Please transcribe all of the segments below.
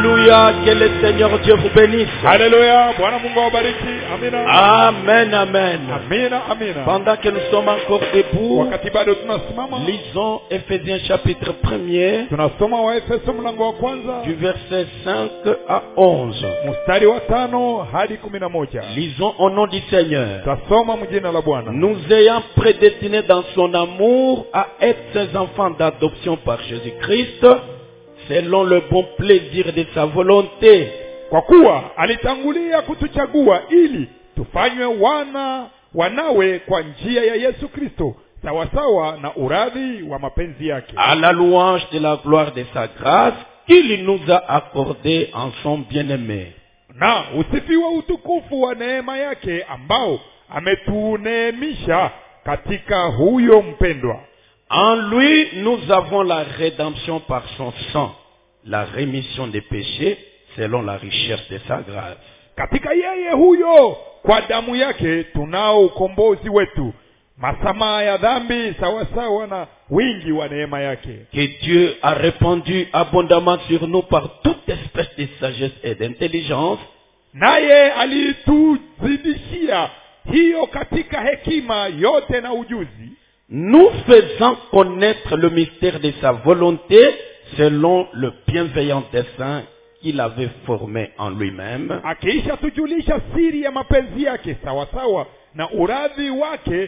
Alléluia, que le Seigneur Dieu vous bénisse. Alléluia, Bwana Mungu awabariki. Amina. Amen, amen. Amina, amina. Pendant que nous sommes encore debout, Wakati bado tunasimama, lisons Ephésiens chapitre 1er, tunasoma Waefeso mlango wa kwanza, du verset 5 à 11. mstari wa 5 hadi 11. Lisons au nom du Seigneur. Tasoma mjina la Bwana. Nous ayant prédestinés dans son amour à être ses enfants d'adoption par Jésus-Christ, selon le bon plaisir de sa volonté. Kwa kuwa alitangulia kutuchagua ili tufanywe wanawe kwa njia ya Yesu Kristo, sawasawa na uradhi wa mapenzi yake. À la louange de la gloire de sa grâce qu'il nous a accordée en son bien-aimé. Na usifiwa utukufu wa neema yake ambao ametuneemisha katika huyo mpendwa. En lui, nous avons la rédemption par son sang, la rémission des péchés selon la richesse de sa grâce. Katika yeye huyo, kwa damu yake tunao ukombozi wetu, masamaha ya dhambi sawasawa na wingi wa neema yake. Que Dieu a répandu abondamment sur nous par toute espèce de sagesse et d'intelligence, Naye alituzidishia hiyo katika hekima yote na ujuzi, nous faisant connaître le mystère de sa volonté selon le bienveillant dessein qu'il avait formé en lui-même, akiisha tujulisha siri ya mapenzi yake sawasawa na uradhi wake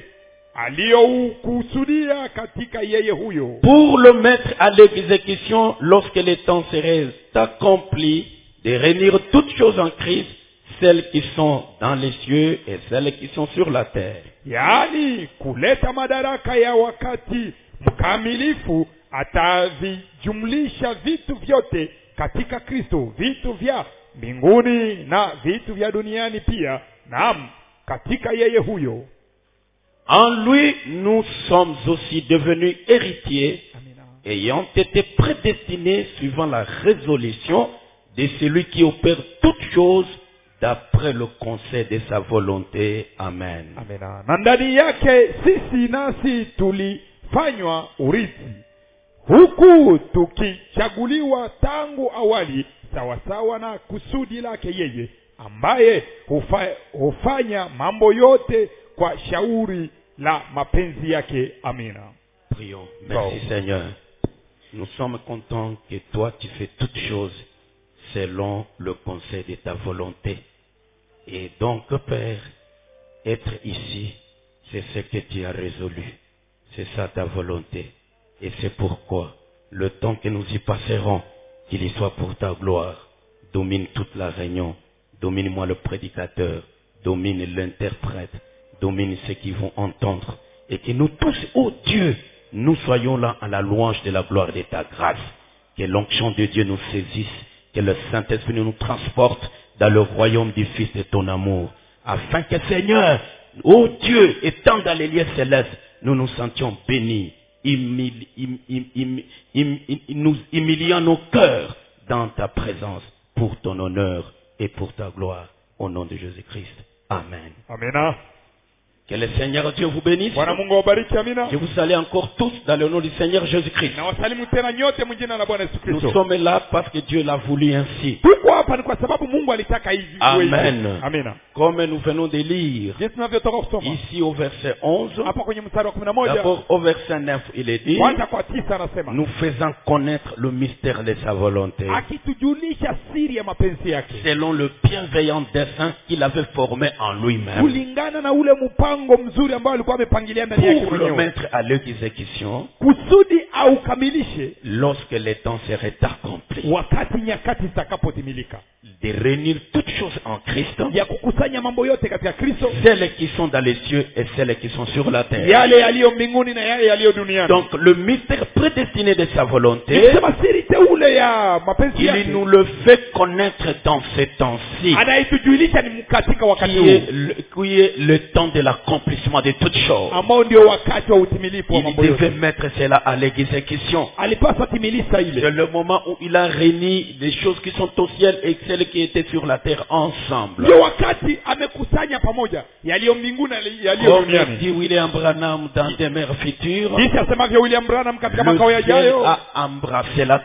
aliyoukusudia katika yeye huyo, pour le mettre à l'exécution lorsque le temps serait accompli, de réunir toutes choses en Christ, celles qui sont dans les cieux et celles qui sont sur la terre. yaani kuleta madaraka ya wakati mkamilifu, atavijumlisha vitu vyote katika Kristo, vitu vya mbinguni na vitu vya duniani pia, naam, katika yeye huyo. En lui, nous sommes aussi devenus héritiers, ayant été prédestinés suivant la résolution de celui qui opère toutes choses d'après le conseil de sa volonté. Amen. Amina. Na ndani yake sisi nasi tulifanywa urithi, huku tukichaguliwa tangu awali sawasawa na kusudi lake yeye, ambaye hufanya mambo yote kwa shauri la mapenzi yake. Amina. Prions. Merci Seigneur. Nous sommes contents que toi tu fais toutes choses selon le conseil de ta volonté. Et donc, Père, être ici, c'est ce que tu as résolu. C'est ça ta volonté. Et c'est pourquoi le temps que nous y passerons, qu'il y soit pour ta gloire. Domine toute la réunion. Domine-moi le prédicateur. Domine l'interprète. Domine ceux qui vont entendre. Et que nous tous, ô Dieu, nous soyons là à la louange de la gloire de ta grâce. Que l'onction de Dieu nous saisisse. Que le Saint-Esprit nous transporte dans le royaume du Fils de ton amour. Afin que, Seigneur, ô Dieu, étant dans les lieux célestes, nous nous sentions bénis, nous humiliant nos cœurs dans ta présence pour ton honneur et pour ta gloire. Au nom de Jésus-Christ. Amen. Amina. Que le Seigneur Dieu vous bénisse. Bwana Mungu awabariki. Amina. Je vous salue encore tous dans le nom du Seigneur Jésus-Christ. Na wasalimu tena nyote mjina la Bwana Yesu Nous Kristo. sommes là parce que Dieu l'a voulu ainsi. Tuko hapa ni kwa sababu Mungu alitaka hivi. Amen. Amina. Comme nous venons de lire Jinsi tunavyotoka kusoma ici au verset 11, hapa kwenye mstari wa 11, d'abord au verset 9, il est dit, kwanza kwa 9 anasema, nous faisant connaître le mystère de sa volonté, akitujulisha siri ya mapenzi yake, selon le bienveillant dessein qu'il avait formé en lui-même, kulingana na ule mpango mzuri ambao alikuwa amepangilia ndani yake pour le mwenyewe, mettre à l'exécution, kusudi au kamilishe lorsque le temps serait accompli, wakati nyakati zitakapotimilika, de réunir toutes choses en Christ, ya kukusanya mambo yote katika Kristo, celles qui sont dans les cieux et celles qui sont sur la terre. yale yaliyo mbinguni na yale yaliyo duniani. Donc le mystère prédestiné de sa volonté, Nikisema siri teule ya mapenzi il yake, nous le fait connaître dans ces temps-ci, anaitujulisha ni katika wakati qui est le temps de l'accomplissement de toutes choses. ambao ndio wakati wa utimilifu wa Il mambo yote. devait mettre cela à l'exécution. Alipaswa timilisa ile. C'est le moment où il a réuni les choses qui sont au ciel et celles qui étaient sur la terre ensemble. Ndio wakati amekusanya pamoja yaliyo mbinguni na yaliyo Comme duniani. dit William Branham dans Demeure Future, Jinsi asemavyo William Branham katika le makao ciel yajayo, a embrassé la terre.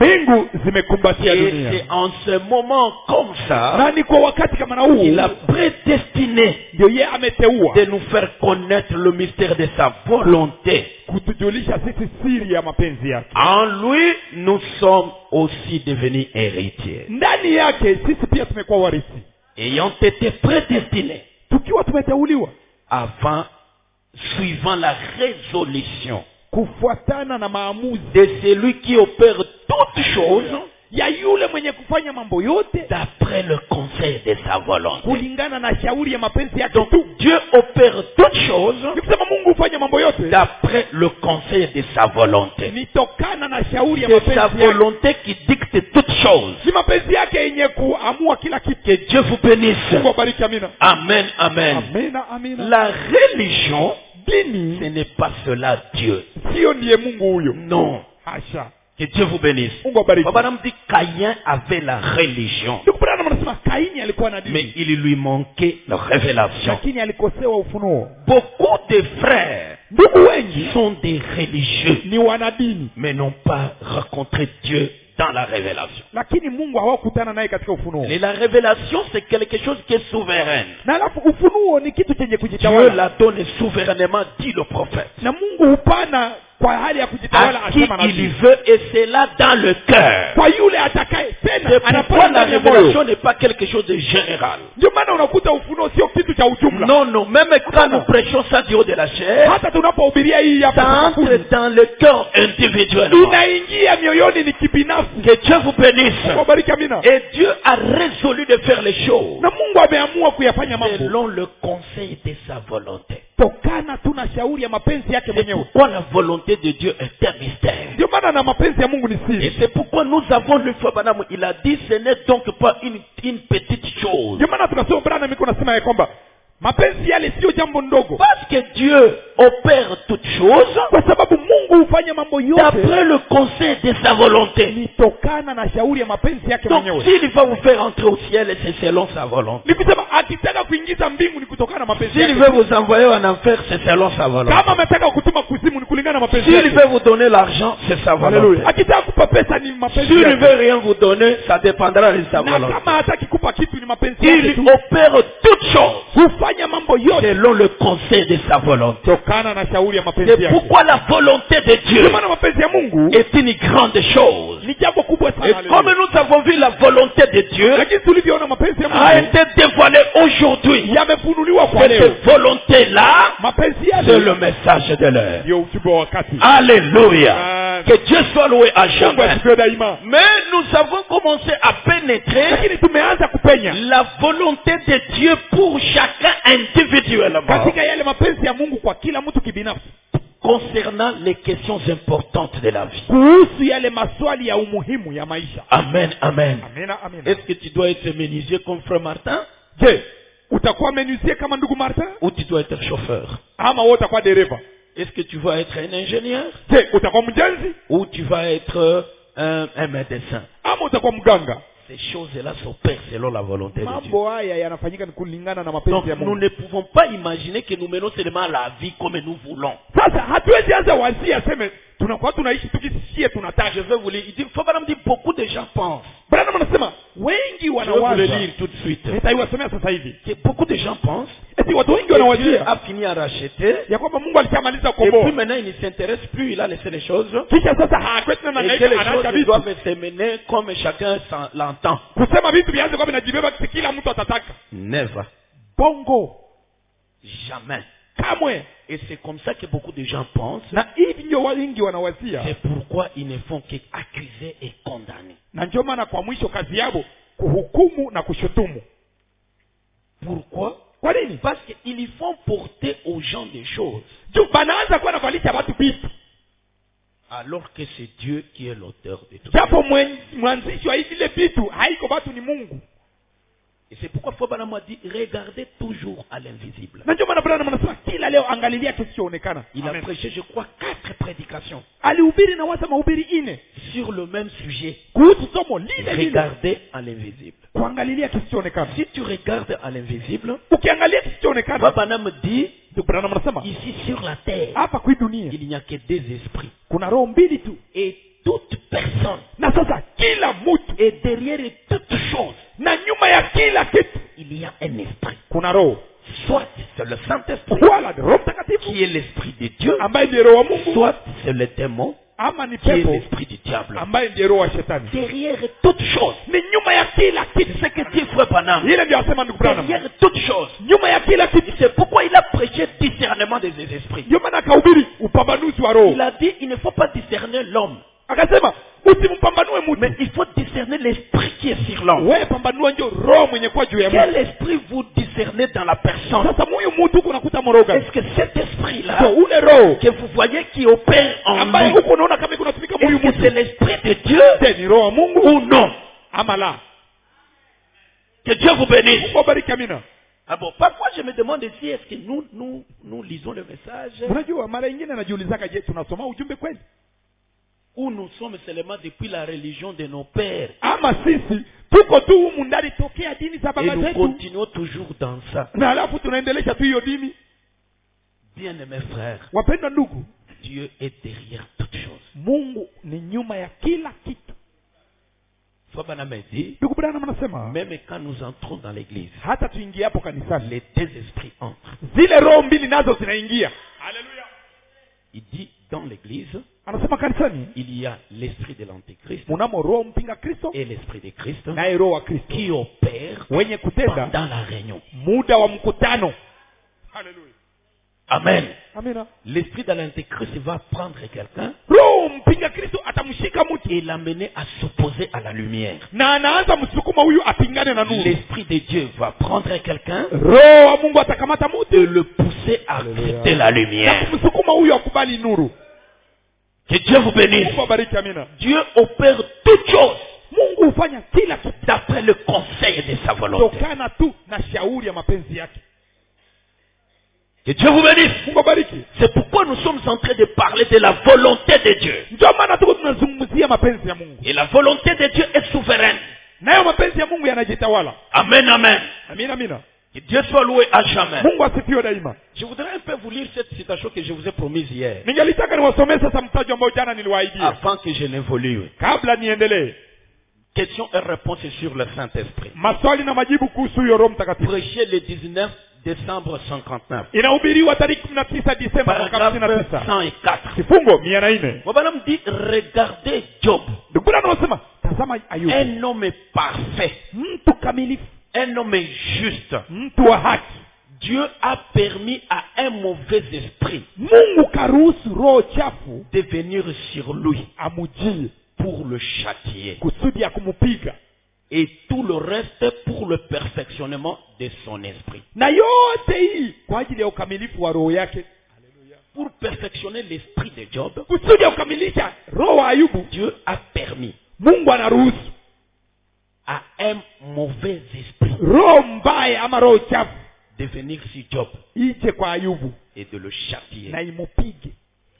mbingu zimekumbatia Et dunia. c'est en ce moment comme ça Na ni kwa wakati kama na huu qu'il a prédestiné ndio yeye ameteua de nous faire connaître le mystère de sa volonté. kutujulisha sisi siri ya mapenzi yake. En lui, nous sommes aussi devenus héritiers. Ndani yake sisi pia tumekuwa warithi, Ayant été prédestinés tukiwa tumeteuliwa avant, suivant la résolution kufuatana na maamuzi de celui qui opère toutes choses ya yule mwenye kufanya mambo yote d'après le conseil de sa volonté. kulingana na shauri ya mapenzi yake Donc tu. Dieu opère toutes choses Ni kusema Mungu hufanya mambo yote d'après le conseil de sa volonté. ni tokana na shauri ya C'est sa mapenzi yake. volonté qui dicte toutes choses. Ni mapenzi yake yenye kuamua kila kitu. Que Dieu vous bénisse. Mungu abariki. Amina. Amen, amen. Amina, amina. La religion, Dini ce n'est pas cela Dieu. sio ndiye Mungu huyo. Non. Hasha. Que Dieu vous bénisse. Mungu abariki. Baba Nam dit Caïn avait la religion, Ndugu Branham anasema Kaini alikuwa na mais dini il lui manquait la révélation. lakini alikosewa ufunuo. Beaucoup de frères Ndugu wengi sont des religieux, ni wanadini mais n'ont pas rencontré Dieu dans la révélation. lakini Mungu hawakutana naye katika ufunuo. Et la révélation, c'est quelque chose qui est souveraine. Na alafu ufunuo ni kitu chenye Dieu kujitawala. la donne souverainement, dit le prophète. Na Mungu hupana kwa hali ya kujitawala, À qui asema il nabii. veut, et c'est là dans le cœur. Kwa yule atakaye tena C'est pourquoi anapata la ndani ya moyo. révélation n'est pas quelque chose de général. Ndio maana unakuta ufunuo sio kitu cha ujumla. Non, non, même quand nous prêchons ça du haut de la chair, Hata tunapohubiria hii hapa ça entre sakafuni, dans le cœur individuellement. inaingia mioyoni ni kibinafsi. Que Dieu vous bénisse. Mungu abariki. Amina. Et Dieu a résolu de faire les choses Na Mungu ameamua kuyafanya mambo selon le conseil de sa volonté. tokana tuna shauri ya mapenzi yake C'est mwenyewe. pourquoi la volonté de Dieu est un mystère. Ndio maana na mapenzi ya Mungu ni Et siri. c'est pourquoi nous avons lu Frère Branham, il a dit ce n'est donc pas une petite chose. Ndio maana tunasoma Branham iko nasema ya kwamba mapenzi yale sio jambo ndogo, Parce que Dieu opère toutes choses kwa sababu Mungu hufanya mambo yote d'après le conseil de sa volonté. ni tokana na shauri ya mapenzi yake Donc mwenyewe. s'il va vous faire entrer au ciel, c'est selon sa volonté. Ni kusema akitaka kuingiza mbingu ni kutokana na mapenzi S'il yake. veut vous envoyer en enfer, c'est selon sa volonté. Kama ametaka kutuma kuzimu ni kulingana na mapenzi S'il yake. veut vous donner l'argent, c'est sa volonté. Haleluya. Akitaka kupa pesa ni mapenzi S'il ne yake. veut rien vous donner, ça dépendra de sa Na volonté. kama hataki kupa kitu ni mapenzi yake Il tu. opère toutes choses Hufanya mambo yote selon le conseil de sa volonté. tokana na shauri ya mapenzi C'est yake. pourquoi la volonté de Dieu Ndio maana mapenzi ya Mungu est une grande chose. ni jambo kubwa Et sana. comme Haleluya. nous avons vu, la volonté de Dieu Lakini tulivyoona mapenzi ya a Mungu été dévoilée aujourd'hui. yamefunuliwa kwa leo. Cette volonté-là, Mapenzi c'est le yale message de l'heure. ndio ujumbe wa wakati. Alléluia. Ah, Que Dieu soit loué à Mungu jamais. asifiwe daima. Mais nous avons commencé à pénétrer Lakini tumeanza kupenya la volonté de Dieu pour chacun individuellement katika yale mapenzi ya Mungu kwa kila mtu kibinafsi, concernant les questions importantes de la vie. kuhusu yale maswali ya umuhimu ya maisha. Amen, amen. Amina, amina. Est-ce que tu dois être menuisier comme frère Martin Je, utakuwa menuisier kama ndugu Martin ou tu dois être chauffeur? ama wewe utakuwa dereva? Est-ce que tu vas être un ingénieur Je, utakuwa mjenzi ou tu vas être un médecin? ama utakuwa mganga? Ces choses-là s'opèrent selon la volonté de Dieu. Mambo haya yanafanyika ni kulingana na Donc mapenzi ya nous Mungu. ne pouvons pas imaginer que nous menons seulement la vie comme nous voulons. Sasa hatuwezi anza wazia aseme tunakuwa tunaishi tukisikie tunataka. Je vais vous lire. Il dit, faut pas me dire, beaucoup de gens pensent. Branham anasema wengi Je vais vous le wanawaza, lire tout de suite. nitaiwasomea sasa hivi, Que beaucoup de gens pensent eti watu wengi que Dieu wanawazia a fini à racheter. ya kwamba Mungu alishamaliza Et puis kukomboa, maintenant, il ne s'intéresse plus, il a laissé les choses. kisha sasa hakweti tena Et na que les anaacha choses vitu doivent se mener comme chacun l'entend. kusema vitu vianze kwamba inajibeba kila mtu atataka. Never. Bongo Jamais. kamwe. Et c'est comme ça que beaucoup de gens pensent. Na hivi ndio wengi wanawazia, C'est pourquoi ils ne font qu'accuser et condamner. na ndio maana kwa mwisho kazi yao kuhukumu na kushutumu. Pourquoi? Kwa nini? Parce qu'ils font porter aux gens des choses, Juu banaanza kuwa navalisha watu vitu, alors que c'est Dieu qui est l'auteur de tout. japo mwanzishi wa vile vitu haiko watu, ni Mungu. Et c'est pourquoi Fabana a dit, regardez toujours à l'invisible. Na ndio maana Branham anasema kila leo angalilia kisichoonekana. Il a Amen. prêché, je crois, 4 prédications Alihubiri na wasa mahubiri 4 sur le même sujet. kuhusu somo lile lile, Regardez à l'invisible. kuangalilia kisichoonekana. Si tu regardes à l'invisible, Ukiangalia kisichoonekana, Fabana me dit, ndio Branham anasema ici sur la terre, hapa kwa hii dunia il n'y a que 2 esprits. kuna roho mbili tu, Et toute personne, na sasa kila mtu, et derrière toute chose, na nyuma ya kila kitu il y a un esprit. kuna roho. Soit c'est le Saint-Esprit Wala Roho Mtakatifu qui est l'esprit de Dieu, ambaye ndiye roho wa Mungu, soit c'est le démon ama ni qui est pepo l'esprit du diable. ambaye ndiye roho wa shetani. Derrière toute chose, Ni nyuma ya kila kitu. c'est ce que dit Frère Branham. Ile ndio asema ndugu Branham. Derrière toute chose. Nyuma ya kila kitu. C'est pourquoi il a prêché discernement des esprits. Ndio maana akahubiri upambanuzi wa roho. Il a dit, il ne faut pas discerner l'homme, Akasema usimpambanue mtu, mais il faut discerner l'esprit qui est sur l'homme. wewe pambanua ndio roho mwenye kwa juu ya mtu. Quel esprit vous discernez dans la personne? Sasa huyu mtu unakuta moroga. Est-ce que cet esprit-là So ule roho que vous voyez qui opère en ambaye lui, huko unaona kama iko natumika est-ce huyu que c'est mtu, l'esprit de Dieu je ni roho wa Mungu ou non? ama la? Que Dieu vous bénisse. Mungu abariki, amina. Ah bon, parfois je me demande si est-ce que nous lisons le message Unajua mara nyingine najiulizaka, je, tunasoma ujumbe kweli ou nous sommes seulement depuis la religion de nos pères ama sisi tuko tu humu ndani tokea dini za et baba nous zetu, continuons toujours dans ça. na alafu tunaendelesha tu hiyo dini. Bien-aimés frères, Wapendwa ndugu, Dieu est derrière toutes choses. Mungu ni nyuma ya kila kitu. Frère Branham a dit, Ndugu Branham anasema même quand nous entrons dans l'église, hata tuingie hapo kanisani, les deux esprits entrent. zile roho mbili nazo zinaingia. Haleluya. Il dit, dans l'église, Anasema kanisani il y a l'esprit de l'antéchrist munamo roho mpinga Kristo et l'esprit de Christ naye roho wa Kristo qui opèrent wenye kutenda pendant la réunion. muda wa mkutano. Haleluya. Amen. Amina. L'esprit de l'antéchrist va prendre quelqu'un Roho mpinga Kristo atamshika mtu et l'amener à s'opposer à la lumière. na anaanza msukuma huyu apingane na nuru. L'esprit de Dieu va prendre quelqu'un Roho wa Mungu atakamata et mtu le pousser à accepter la na lumière. kumsukuma huyu akubali nuru. Que Dieu vous bénisse. Mungu abariki, amina. Dieu opère toutes choses Mungu hufanya kila kitu d'après le conseil de sa volonté. kutokana tu na shauri ya mapenzi yake. Que Dieu vous bénisse. Mungu abariki. C'est pourquoi nous sommes en train de parler de la volonté de Dieu. Ndio maana tuko tunazungumzia mapenzi ya Mungu. Et la volonté de Dieu est souveraine. Nayo mapenzi ya Mungu yanajitawala. Amen, amen. Amina, amina. Que Dieu soit loué à jamais. Mungu asifiwe daima. Je voudrais un peu vous lire cette citation que je vous ai promise hier, Ningelitaka niwasomee sasa mtajo ambao jana niliwaidia avant que je n'évolue. kabla niendelee. Question et réponse sur le Saint-Esprit. Maswali na majibu kuhusu hiyo Roho Mtakatifu. Prêché le 19 décembre 59. Inahubiriwa tarehe 19 Disemba mwaka Paragraphe 59. 104. Kifungo 104. Bwana me dit, regardez Job, Ndugu yangu anasema, tazama Ayubu. un homme parfait, Mtu kamilifu, un homme juste. mtu wa haki. Dieu a permis à un mauvais esprit Mungu karuhusu roho chafu de venir sur lui amujie pour le châtier. kusudi ya kumupiga. Et tout le reste pour le perfectionnement de son esprit. Na yote hii kwa ajili ya ukamilifu wa roho yake. Pour perfectionner l'esprit de Job, Kusudi ya kukamilisha roho wa Ayubu, Dieu a permis Mungu anaruhusu à un mauvais esprit roho mbaya ama roho chafu de venir sur Job ije kwa Ayubu et de le châtier. na imupige.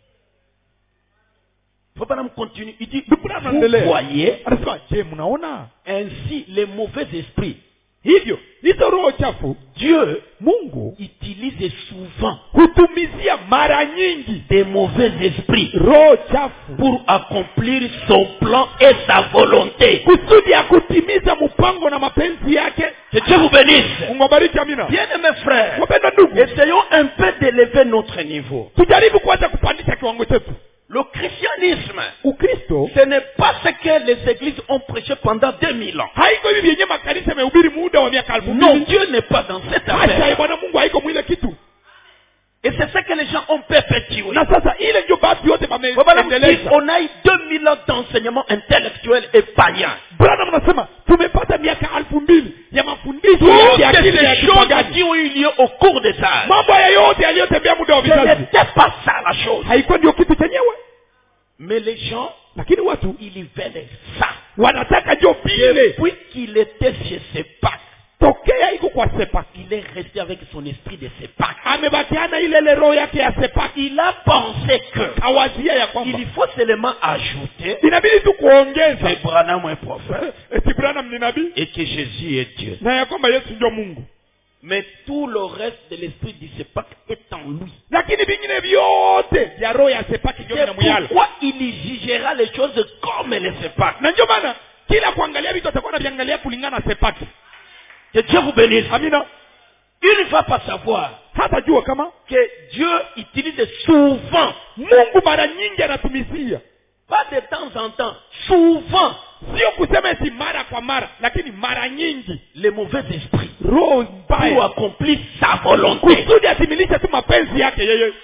Faut pas continuer. Il dit, Ndugu yangu anaendelea. vous voyez, Anasema, je, mnaona? ainsi les mauvais esprits, Hivyo hizo roho chafu Dieu Mungu utilise souvent hutumizia mara nyingi des mauvais esprits roho chafu pour accomplir son plan et sa volonté. kusudi ya kutimiza mpango na mapenzi yake. Que Dieu vous bénisse. Mungu abariki, amina. Bien mes frères, Wapenda ndugu, essayons un peu d'élever notre niveau. tujaribu kwanza kupandisha kiwango chetu. Le christianisme, Ukristo ce n'est pas ce que les églises ont prêché pendant 2000 ans. haiko hivi vyenye makanisa yamehubiri muda wa miaka 2000. Non, Dieu n'est pas dans cette Acha affaire. Bwana Mungu haiko mwile kitu. Et c'est ce que les gens ont perpétué. Na sasa ile ndio basi yote Voilà, wameendeleza. on a eu 2000 ans d'enseignement intellectuel et païen. Bwana mnasema tumepata miaka 2000 ya mafundisho Toutes ya akili ya ces choses kipagani. qui ont eu lieu au cours des âges, Mambo haya yote yaliyotembea muda wa ce vizazi n'était pas ça la chose. haikuwa ndio kitu chenyewe, Mais les gens, lakini watu ils veulent ça. wanataka ndio vile. Depuis qu'il était chez Sepak, Tokea iko kwa Sepak, il est resté avec son esprit de Sepak. amebakiana ile roho yake ya Sepak. Il a pensé que Awazia ya kwamba il faut seulement ajouter inabidi tu kuongeza que Branham est prophète eti Branham ni nabii et que Jésus est Dieu. na ya kwamba Yesu ndio Mungu. Mais tout le reste de l'esprit du Sepak est en lui. lakini vingine vyote vya roho ya Sepaki ndio C'est vinamuyala. pourquoi il jugera les choses comme le Sepak. Na ndio maana kila kuangalia vitu atakuwa anaviangalia kulingana na Sepaki. Que Dieu vous bénisse. Amina. Il ne va pas savoir Hata jua kama que Dieu utilise souvent, Mungu mara nyingi anatumisia, pas de temps en temps, souvent, sio kusema eti mara kwa mara, lakini mara nyingi les mauvais esprits roho pour mbaya accomplir sa volonté. kusudi atimilishe tu mapenzi yake yeye.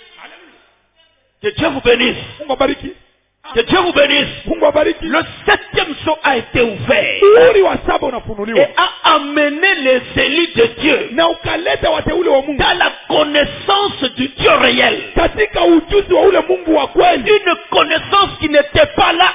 Que Dieu vous bénisse. Mungu abariki. Que Dieu vous bénisse. Mungu abariki. Le 7e sceau a été ouvert Uri wa saba unafunuliwa et a amené les élus de Dieu na ukaleta wateule wa Mungu dans la connaissance du Dieu réel. katika ujuzi wa ule Mungu wa kweli, Une connaissance qui n'était pas là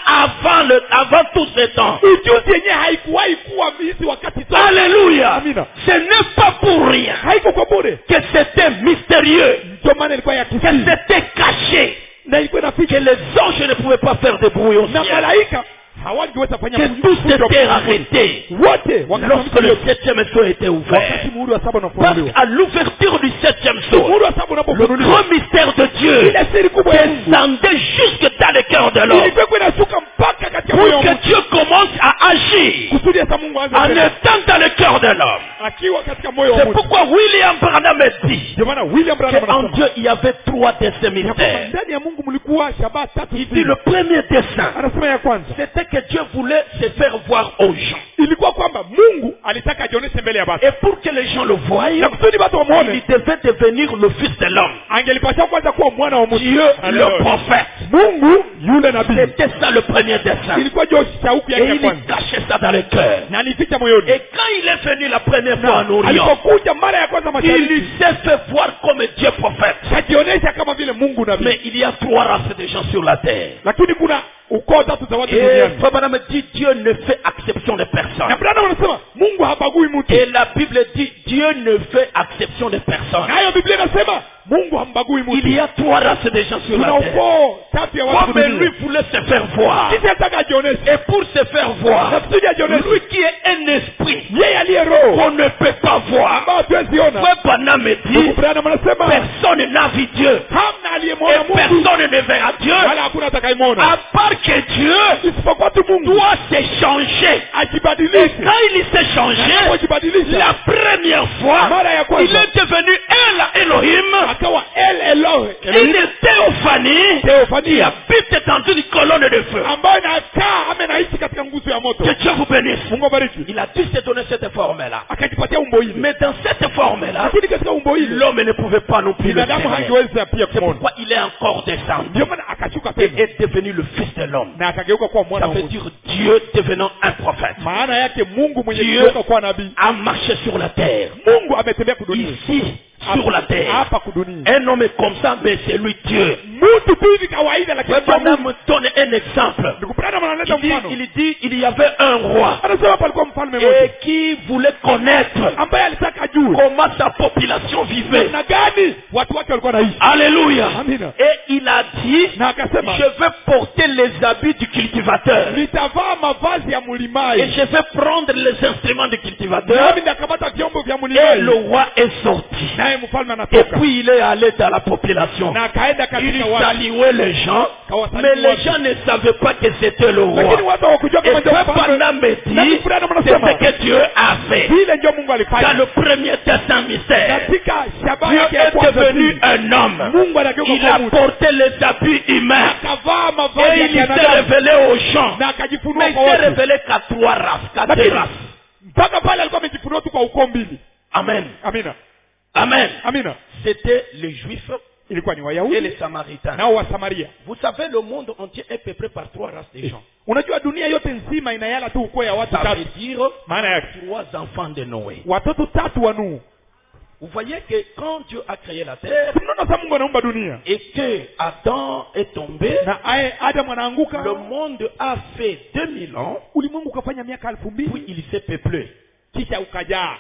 avant tous ces temps. ujuzi yenyewe haikuwahi kuwa hizi wakati zote. Alléluia. Amina. Ce n'est pas pour rien Haiko kwa bure, que c'était mystérieux, ndio maana ilikuwa ya que kisiri c'était caché, na ilikuwa que inaficha, les anges ne pouvaient pas faire de bruit au na ciel, malaika hawangeweza fanya que tout s'était arrêté wote lorsque le 7e sceau était ouvert. wakati muhuri wa saba Parce unafunuliwa. qu'à l'ouverture du 7e sceau, Muhuri wa saba le unapofunuliwa, grand mystère de Dieu ile siri kubwa ya Mungu descendait jusque dans le cœur de l'homme ilikuwa inashuka mpaka katika pour moyo wa que Mungu, Dieu commence à agir kusudi hata Mungu aanze en tena étant dans le cœur de l'homme. akiwa katika moyo wa C'est Mungu. pourquoi William Branham dit Ndio maana William Branham qu'en anasema Dieu il y avait 3 de ces ya kwamba mystères. ndani ya Mungu mlikuwa shabaha tatu. Il dit le premier dessein, Anasema ya kwanza c'était que Dieu voulait se faire voir aux gens. ilikuwa kwamba Mungu alitaka ajionyeshe mbele ya watu, Et pour que les gens le voient, na kusudi watu il wamuone, devait devenir le fils de l'homme. angelipasha kwanza kuwa mwana wa mtu. Dieu, le prophète. Mungu yule nabii, C'était ça le premier dessein. ilikuwa ndio shauku Et yake ya il kwanza, cachait ça dans le cœur. na alificha moyoni. Et quand il est venu la première fois en Orient, Alipokuja mara ya kwanza il mashariki, s'est fait voir comme Dieu prophète. kajionyesha kama vile Mungu nabii. Mais il y a 3 races de gens sur la terre. Lakini kuna ukoo tatu za watu Et duniani, Frère Branham dit Dieu ne fait exception de personne. na Branham anasema Mungu habagui mtu, Et la Bible dit Dieu ne fait exception de personne. nayo Biblia inasema Mungu hambagui Il mtu. y a 3 races de gens sur Kuna la terre. ukoo tatu ya watu Comme lui duniani, voulait se faire voir. kisha anataka ajionyeshe, Et pour se faire voir, na kusudi ajionyeshe, lui qui est un esprit yeye aliye roho qu'on ne peut pas voir. ambao hatuwezi ona. Frère Branham Ndugu dit Branham anasema personne n'a vu Dieu. hamna Et aliyemwona Mungu personne ne verra Dieu. wala hakuna atakayemwona À part que Dieu isipokuwa tu Mungu doit se changer. Et ajibadilishe. quand il s'est changé, Anapojibadilisha la première fois, mara ya il kwanza est devenu El Elohim, akawa El Elohe, une théophanie qui Theophania, habite dans une colonne de feu. ambayo inakaa ama inaishi katika nguzo ya moto. Que Dieu vous bénisse. Mungu abariki. Il a dû se donner cette forme-là. Akajipatia umbo hili, Mais dans cette forme-là, lakini katika umbo hili l'homme ne pouvait pas non plus le binadamu faire. hangeweza pia C'est kumwona. pourquoi il est encore descendu Ndio maana akashuka et tena est devenu le fils de l'homme. na akageuka kuwa mwana Ça wa veut Mungu. dire Dieu devenant un prophète. Maana yake Mungu mwenye Dieu kugeuka kuwa nabii. a marché sur la terre. Mungu ametembea kudunia Ici, sur la terre. hapa kudunia, Un homme comme ça, mais c'est lui Dieu. mtu tu hivi kawaida, lakini Frère kwa Mungu. Branham donne un exemple. Ndugu Branham analeta mfano, Il dit il y avait un roi anasema hapa alikuwa mfalme mmoja et qui voulait connaître ambaye alitaka ajue comment sa population vivait. namna gani watu wake walikuwa naishi. Alléluia. Amina. Et il a dit, Na akasema je vais porter les habits du cultivateur nitavaa mavazi ya et mlimai, je vais prendre les instruments du cultivateur. nami nitakamata vyombo vya Et mlimai. le roi est sorti. Naye mfalme Et anatoka puis il est allé dans la population. na akaenda Il katika watu, saluait les gens, mais les gens ne savaient pas que c'était le lakini roi. watu hawakujua Et kama ndio Frère mfalme. Branham Na dit, Branham c'est anasema ce que Dieu a fait. vile ndio Mungu Dans alifanya le premier destin mystère, katika shabaha Dieu yake ya est kwanza. devenu un homme. Mungu anageuka Il kuwa a mtu, porté les habits humains. akavaa Et mavazi ya il s'est binadamu révélé aux gens. na akajifunua Mais il kwa s'est watu, révélé qu'à 3 races, 4 lakini races. mpaka pale alikuwa amejifunua tu kwa ukoo mbili. Amen. Amina, Amen. amina. C'était les Juifs Ilikuwa ni et Wayahudi les Samaritains. nao wa Samaria. Vous savez, le monde entier est peuplé par 3 races de gens. Unajua dunia yote nzima inayala tu ukoo ya watu Ça tatu, veut dire maana yake 3 enfants de Noé. watoto tatu wa Nuhu. Vous voyez que quand Dieu a créé la terre Tunaona sasa Mungu anaumba dunia et que Adam est tombé, na Adam anaanguka, le monde a fait 2000 ans, ulimwengu ukafanya miaka 2000, puis il s'est peuplé. kisha ukajaa.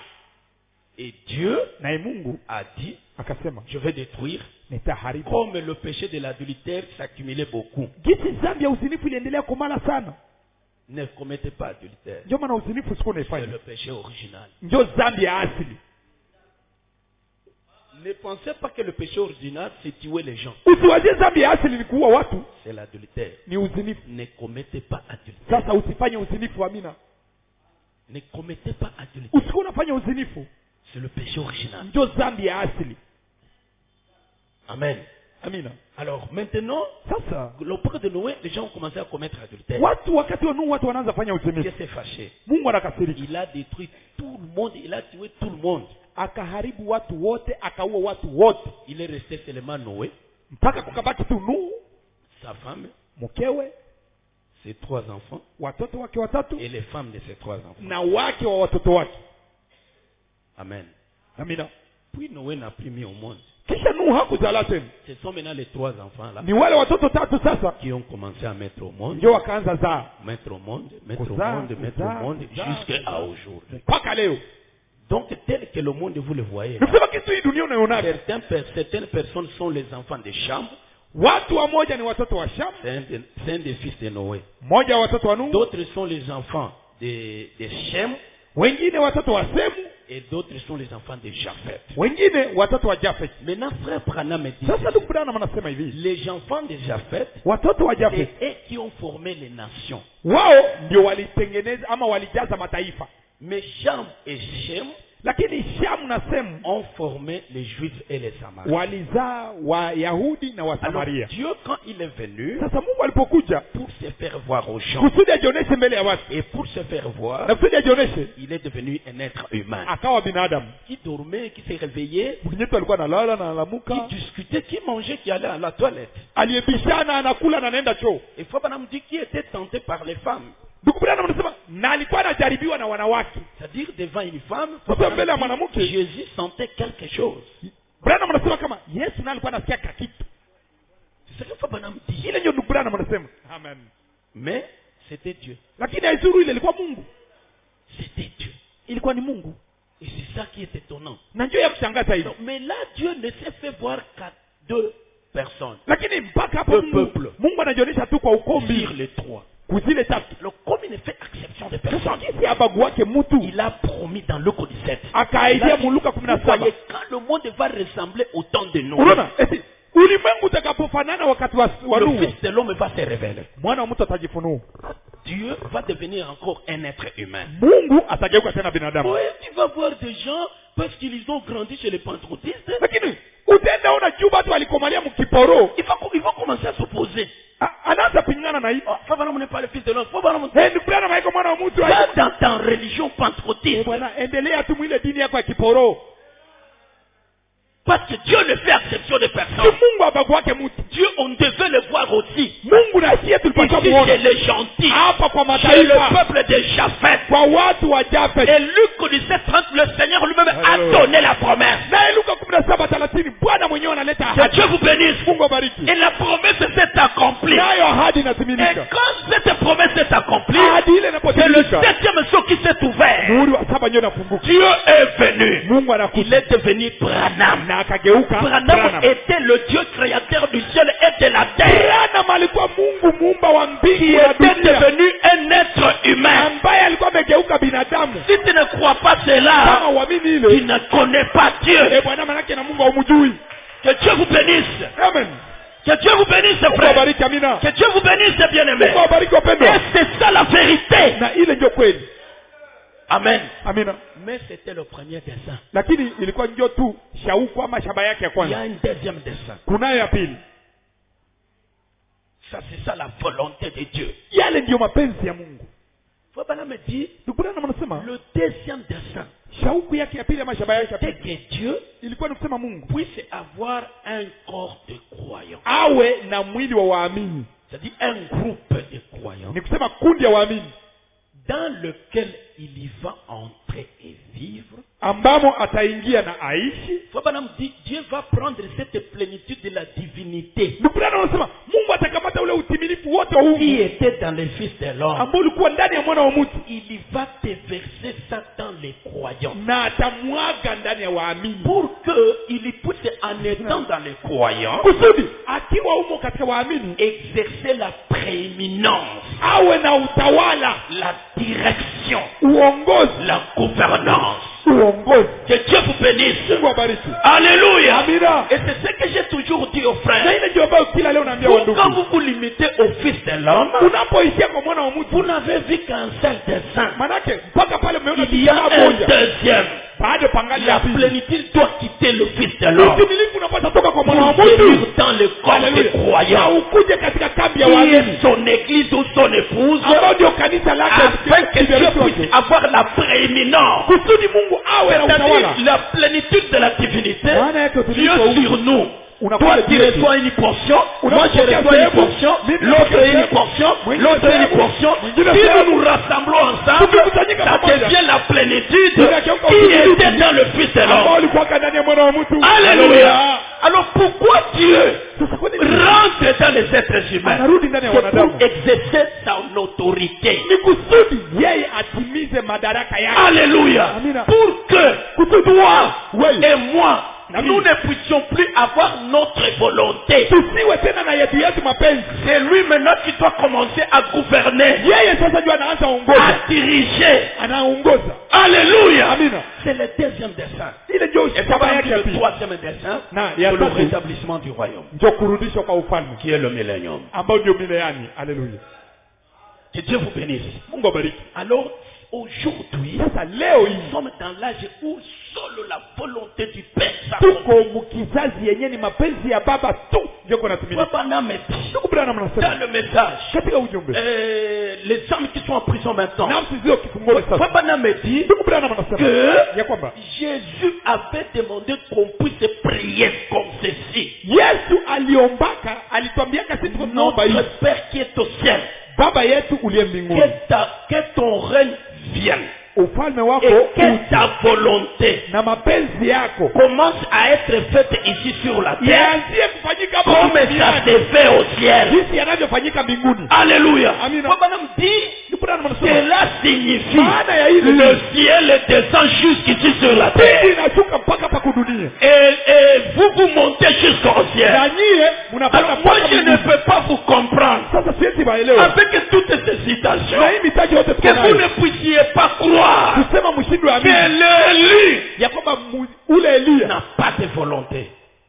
Et Dieu Naye Mungu a dit, akasema je vais détruire, nitaharibu. comme le péché de l'adultère s'accumulait beaucoup. Gisi dhambi ya uzinifu iliendelea kumala sana, Ne commettez pas adultère. ndio maana uzinifu siku C'est unaifanya le péché original. ndio dhambi ya asili. Ne pensez pas que le péché original, c'est tuer les gens. Usiwazie dhambi ya asili ni kuua watu, C'est l'adultère. ni uzinifu. Ne commettez pas adultère. Sasa usifanye uzinifu, amina. Ne commettez pas adultère. Usikuwa unafanya uzinifu, C'est le péché original. ndio dhambi ya asili. Amen. Amina. Alors maintenant, Sasa l'auprès de Noé, les gens ont commencé à commettre adultère. watu wakati wa Nuhu watu wanaanza fanya Dieu uzinifu. s'est fâché. Mungu anakasirika, Il a détruit tout le monde, il a tué tout le monde. akaharibu watu wote, akaua watu wote, Il est resté seulement Noé, mpaka kukabaki tu Nuhu, sa femme, mkewe, ses 3 enfants watoto wake watatu et les femmes de ses 3 enfants. na wake wa watoto wake. Amen. Amina. Puis Noé n'a plus mis au monde. Kisha Nuhu hakuzala tena, Ce sont maintenant les 3 enfants là ni wale watoto tatu sasa qui ont commencé à mettre au monde, ndio wakaanza zaa mettre au monde, mettre au Kuzaa, monde, mettre au kuzaa, monde, kuzaa, jusqu'à kuzaa. aujourd'hui. mpaka leo. Donc tel que le monde vous le voyez, Nikusema kitu hii dunia unaionaga, certaines personnes sont les enfants de Cham, watu wa moja ni watoto wa Shamu, c'est un des fils de Noé. mmoja wa watoto wa Nuhu, D'autres sont les enfants de Shem wengine watoto wa Semu, et d'autres sont les enfants de Japheth. wengine watoto wa Jafet. Maintenant, frère Branham me dit, Sasa ndugu Branham anasema hivi, les enfants de Japheth, watoto wa c'est Jafet eux qui ont formé les nations. wao ndio walitengeneza ama walijaza mataifa, Mais Cham et Shem lakini Shamu na Semu ont formé les Juifs et les Samaritains. walizaa Wayahudi na Alors, Wasamaria. Dieu, quand il est venu Sasa Mungu alipokuja pour se faire voir aux gens kusudi ajioneshe mbele ya watu et pour se faire voir, na kusudi ajioneshe, il est devenu un être humain akawa binadamu. qui dormait, qui s'est réveillé, Mwenyewe alikuwa analala na qui analamuka, discutait, qui mangeait, qui allait à la toilette. aliyebishana, anakula na anaenda choo. Et Fabana dit qui était tenté par les femmes. Ndugu Branham anasema na alikuwa anajaribiwa na wanawake. C'est-à-dire devant une femme, Sasa mbele ya Fabana mwanamke, dit, Jésus sentait quelque chose. Branham anasema kama Yesu naye alikuwa anasikia kitu. C'est ce que Fabana dit. Ile ndio ndugu Branham anasema. Amen. Mais c'était Dieu. Lakini haizuru, ile ilikuwa Mungu. C'était Dieu. Ilikuwa ni Mungu. Et c'est ça qui est étonnant. Na ndio ya kushangaza hivi. Donc, mais là, Dieu ne s'est fait voir qu'à 2 personnes. Lakini mpaka hapo Le Mungu, peuple. Mungu anajionyesha tu kwa ukombi Sur les 3. kuzile tatu. Alors, comme il ne fait exception de Sasa personne, kisi abagu wake mtu il a promis dans Luc 17. akaaidia mu Luka Vous 17. voyez, quand le monde va ressembler au temps de Noé, Unaona? Eti ulimwengu utakapofanana wakati wa le Nuhu, Fils de l'homme va se révéler. mwana wa mtu atajifunua. Dieu va devenir encore un être humain. Mungu atageuka tena binadamu. Oui, tu vas voir des gens, parce qu'ils ont grandi chez les pentecôtistes, Lakini utaenda ona juu watu walikomalia mkiporo, ils vont commencer à s'opposer. anaanza pingana na hiyo. Oh, Fabana n'est pas le Fils de l'homme. Fabana Ndugu Branham haiko mwana wa mtu. va dans ta religion pentecôtiste. Bwana, endelea tu mwile dini yako ya kiporo. Parce que Dieu ne fait exception de Si personne. Mungu abagu wake mtu, Dieu, on devait le voir aussi. Mungu na sie tulipaswa Ici, chez muone les gentils, hapa kwa chez le mataifa, peuple de Japheth. kwa watu wa Jafet. Et Luc 17:30, le Seigneur lui-même a donné la promesse. Na Luka 17:30 Bwana mwenyewe analeta Que ahadi. Dieu vous bénisse. Mungu abariki. Et la promesse s'est accomplie. Nayo ahadi Et inatimilika. quand cette promesse s'est accomplie, Ahadi ile c'est le inapotimilika, 7e sceau qui s'est ouvert. muhuri wa 7 ndio unafunguka. Dieu est venu. Mungu Il anakuja est devenu Branham. na akageuka Branham Branham. était le Dieu créateur du ciel et de la terre. Branham alikuwa Mungu muumba wa Qui mbingu na était dunia, devenu un être humain. ambaye alikuwa amegeuka binadamu. Si tu ne crois pas cela, Kama uamini tu ile, ne connais pas Dieu. Bwana manake na Mungu haumjui. Que Dieu vous bénisse. Amen. Que Dieu vous bénisse, Mungu frère. abariki, amina. Que Dieu vous bénisse, bien-aimé. Mungu abariki wapendwa. Et c'est ça la vérité. Na ile ndio kweli. Amen. Amina. Mais c'était le premier dessein. Lakini ilikuwa ndio tu shauku ama shaba yake ya Il y a kwanza. un deuxième dessein. Kunayo ya pili. Ça, c'est ça la volonté de Dieu. Yale ndio mapenzi ya Mungu. Fabana me dit, Ndugu Branham anasema le deuxième dessein, shauku yake ya pili ama shaba yake ya c'est pili que Dieu ilikuwa ni kusema Mungu puisse avoir un corps de croyants. awe na mwili wa waamini. C'est-à-dire un groupe de croyants Ni kusema kundi ya waamini dans lequel il y va entrer et vivre. ambamo ataingia na aishi. Fabana me dit, Dieu va prendre cette plénitude de la divinité Ndugu Branham anasema Mungu atakamata ule utimilifu wote wa qui Mungu était dans le Fils de l'homme. ambao ulikuwa ndani ya mwana wa mtu Il y va déverser ça dans les croyants. na atamwaga ndani ya waamini Pour qu'il y puisse, en étant dans les croyants, kusudi akiwa umo katika waamini exercer la prééminence, awe na utawala, la direction, uongozi, la gouvernance. uongozi. Que Dieu vous bénisse. bénisse. Mungu abariki. Alléluia. Amina. Et c'est ce que j'ai toujours dit aux Na frères. ile ndio ambayo kila leo naambia wandugu. Quand vous vous limitez au Fils de l'homme, Unapoishia kwa mwana wa mtu, vous n'avez vu qu'un seul dessein. manake mpaka pale mmeona Il y a jamaa un moja. deuxième. Baada pangali La ya pili. plénitude doit quitter le Fils de l'homme Utimilifu unapaswa toka kwa mwana wa pour venir mtu. dans le corps des Haleluya. Na croyants. ukuje katika kambi ya Qui wageni. est son église ou son épouse, Ambao ndio kanisa lake. afin que Dieu puisse avoir la prééminence. Kusudi Mungu awe na utawala. C'est-à-dire la plénitude de la divinité. Maana yake Dieu utulivu sur nous. unakuwa Toi, tu Yesu. reçois une portion, moi je Unapokea reçois une sehemu, portion, mimi l'autre napokea une sehemu, portion, mwingine l'autre une sehemu, portion. mwingine Si sehemu. nous nous rassemblons ensemble, Tukikusanyika ça pamoja, devient la plénitude tunageuka qui utimilifu était dans le Fils de ambao l'homme. ulikuwa ndani ya mwana wa mtu. Alléluia. Alors pourquoi Dieu Sasa kwa nini rentre dans les êtres humains? anarudi ndani ya C'est wanadamu? pour exercer son autorité. Ni kusudi yeye atimize madaraka yake. Alléluia. Amina. Pour que toi Oui. et moi, Amen. nous ne puissions plus avoir notre volonté. Tusiwe tena na yetu yetu mapenzi. C'est lui maintenant qui doit commencer à gouverner, Yeye sasa ndio anaanza ongoza. à diriger. Anaongoza. Alléluia. Amina. C'est le deuxième dessein. Ile ndio Et shaba c'est yake ya le pili. troisième dessein, Na c'est ya le tatu rétablissement du royaume, ndio kurudishwa kwa ufalme qui est le millénium. ambao ndio mileniani. Haleluya. Que Dieu vous bénisse. Mungu abariki. Alors, aujourd'hui, Sasa leo hii nous sommes dans l'âge où seule la volonté du Père s'accomplit. tuko mkizazi yenye ni mapenzi ya baba tu ndio kuna timilika. Bwana amedit Ndugu Branham dans anasema le message, katika ujumbe les hommes qui sont en prison maintenant, nafsi zio kifungoni sasa. Bwana amedit Ndugu Branham anasema que ya kwamba Jésus avait demandé qu'on puisse prier comme ceci. Yesu aliombaka, alitwambiaka sisi tunaomba hivi: Notre Père qui est au ciel, Baba yetu uliye mbinguni, que ton règne vienne ufalme wako et que ta volonté na mapenzi yako commence à être faite ici sur la terre yaanzie kufanyika hapa comme ça duniani se fait au ciel. jinsi yanavyofanyika mbinguni. Alléluia. Amina. Bwana dit, Ndugu Branham anasema cela signifie maana ya hili le ciel descend jusqu'ici sur la mbingu terre inashuka mpaka hapa kudunia et vous montez jusqu'au ciel. na nyie mnapanda Alors moi mpaka je ne mbinguni. peux pas vous comprendre Sasa siwezi waelewa avec toutes ces citations na hii mitaji yote que tuko vous nayo ne puissiez pas croire kusema mshindi wa que amini l'élu ya kwamba ule Elia n'a pas de volonté.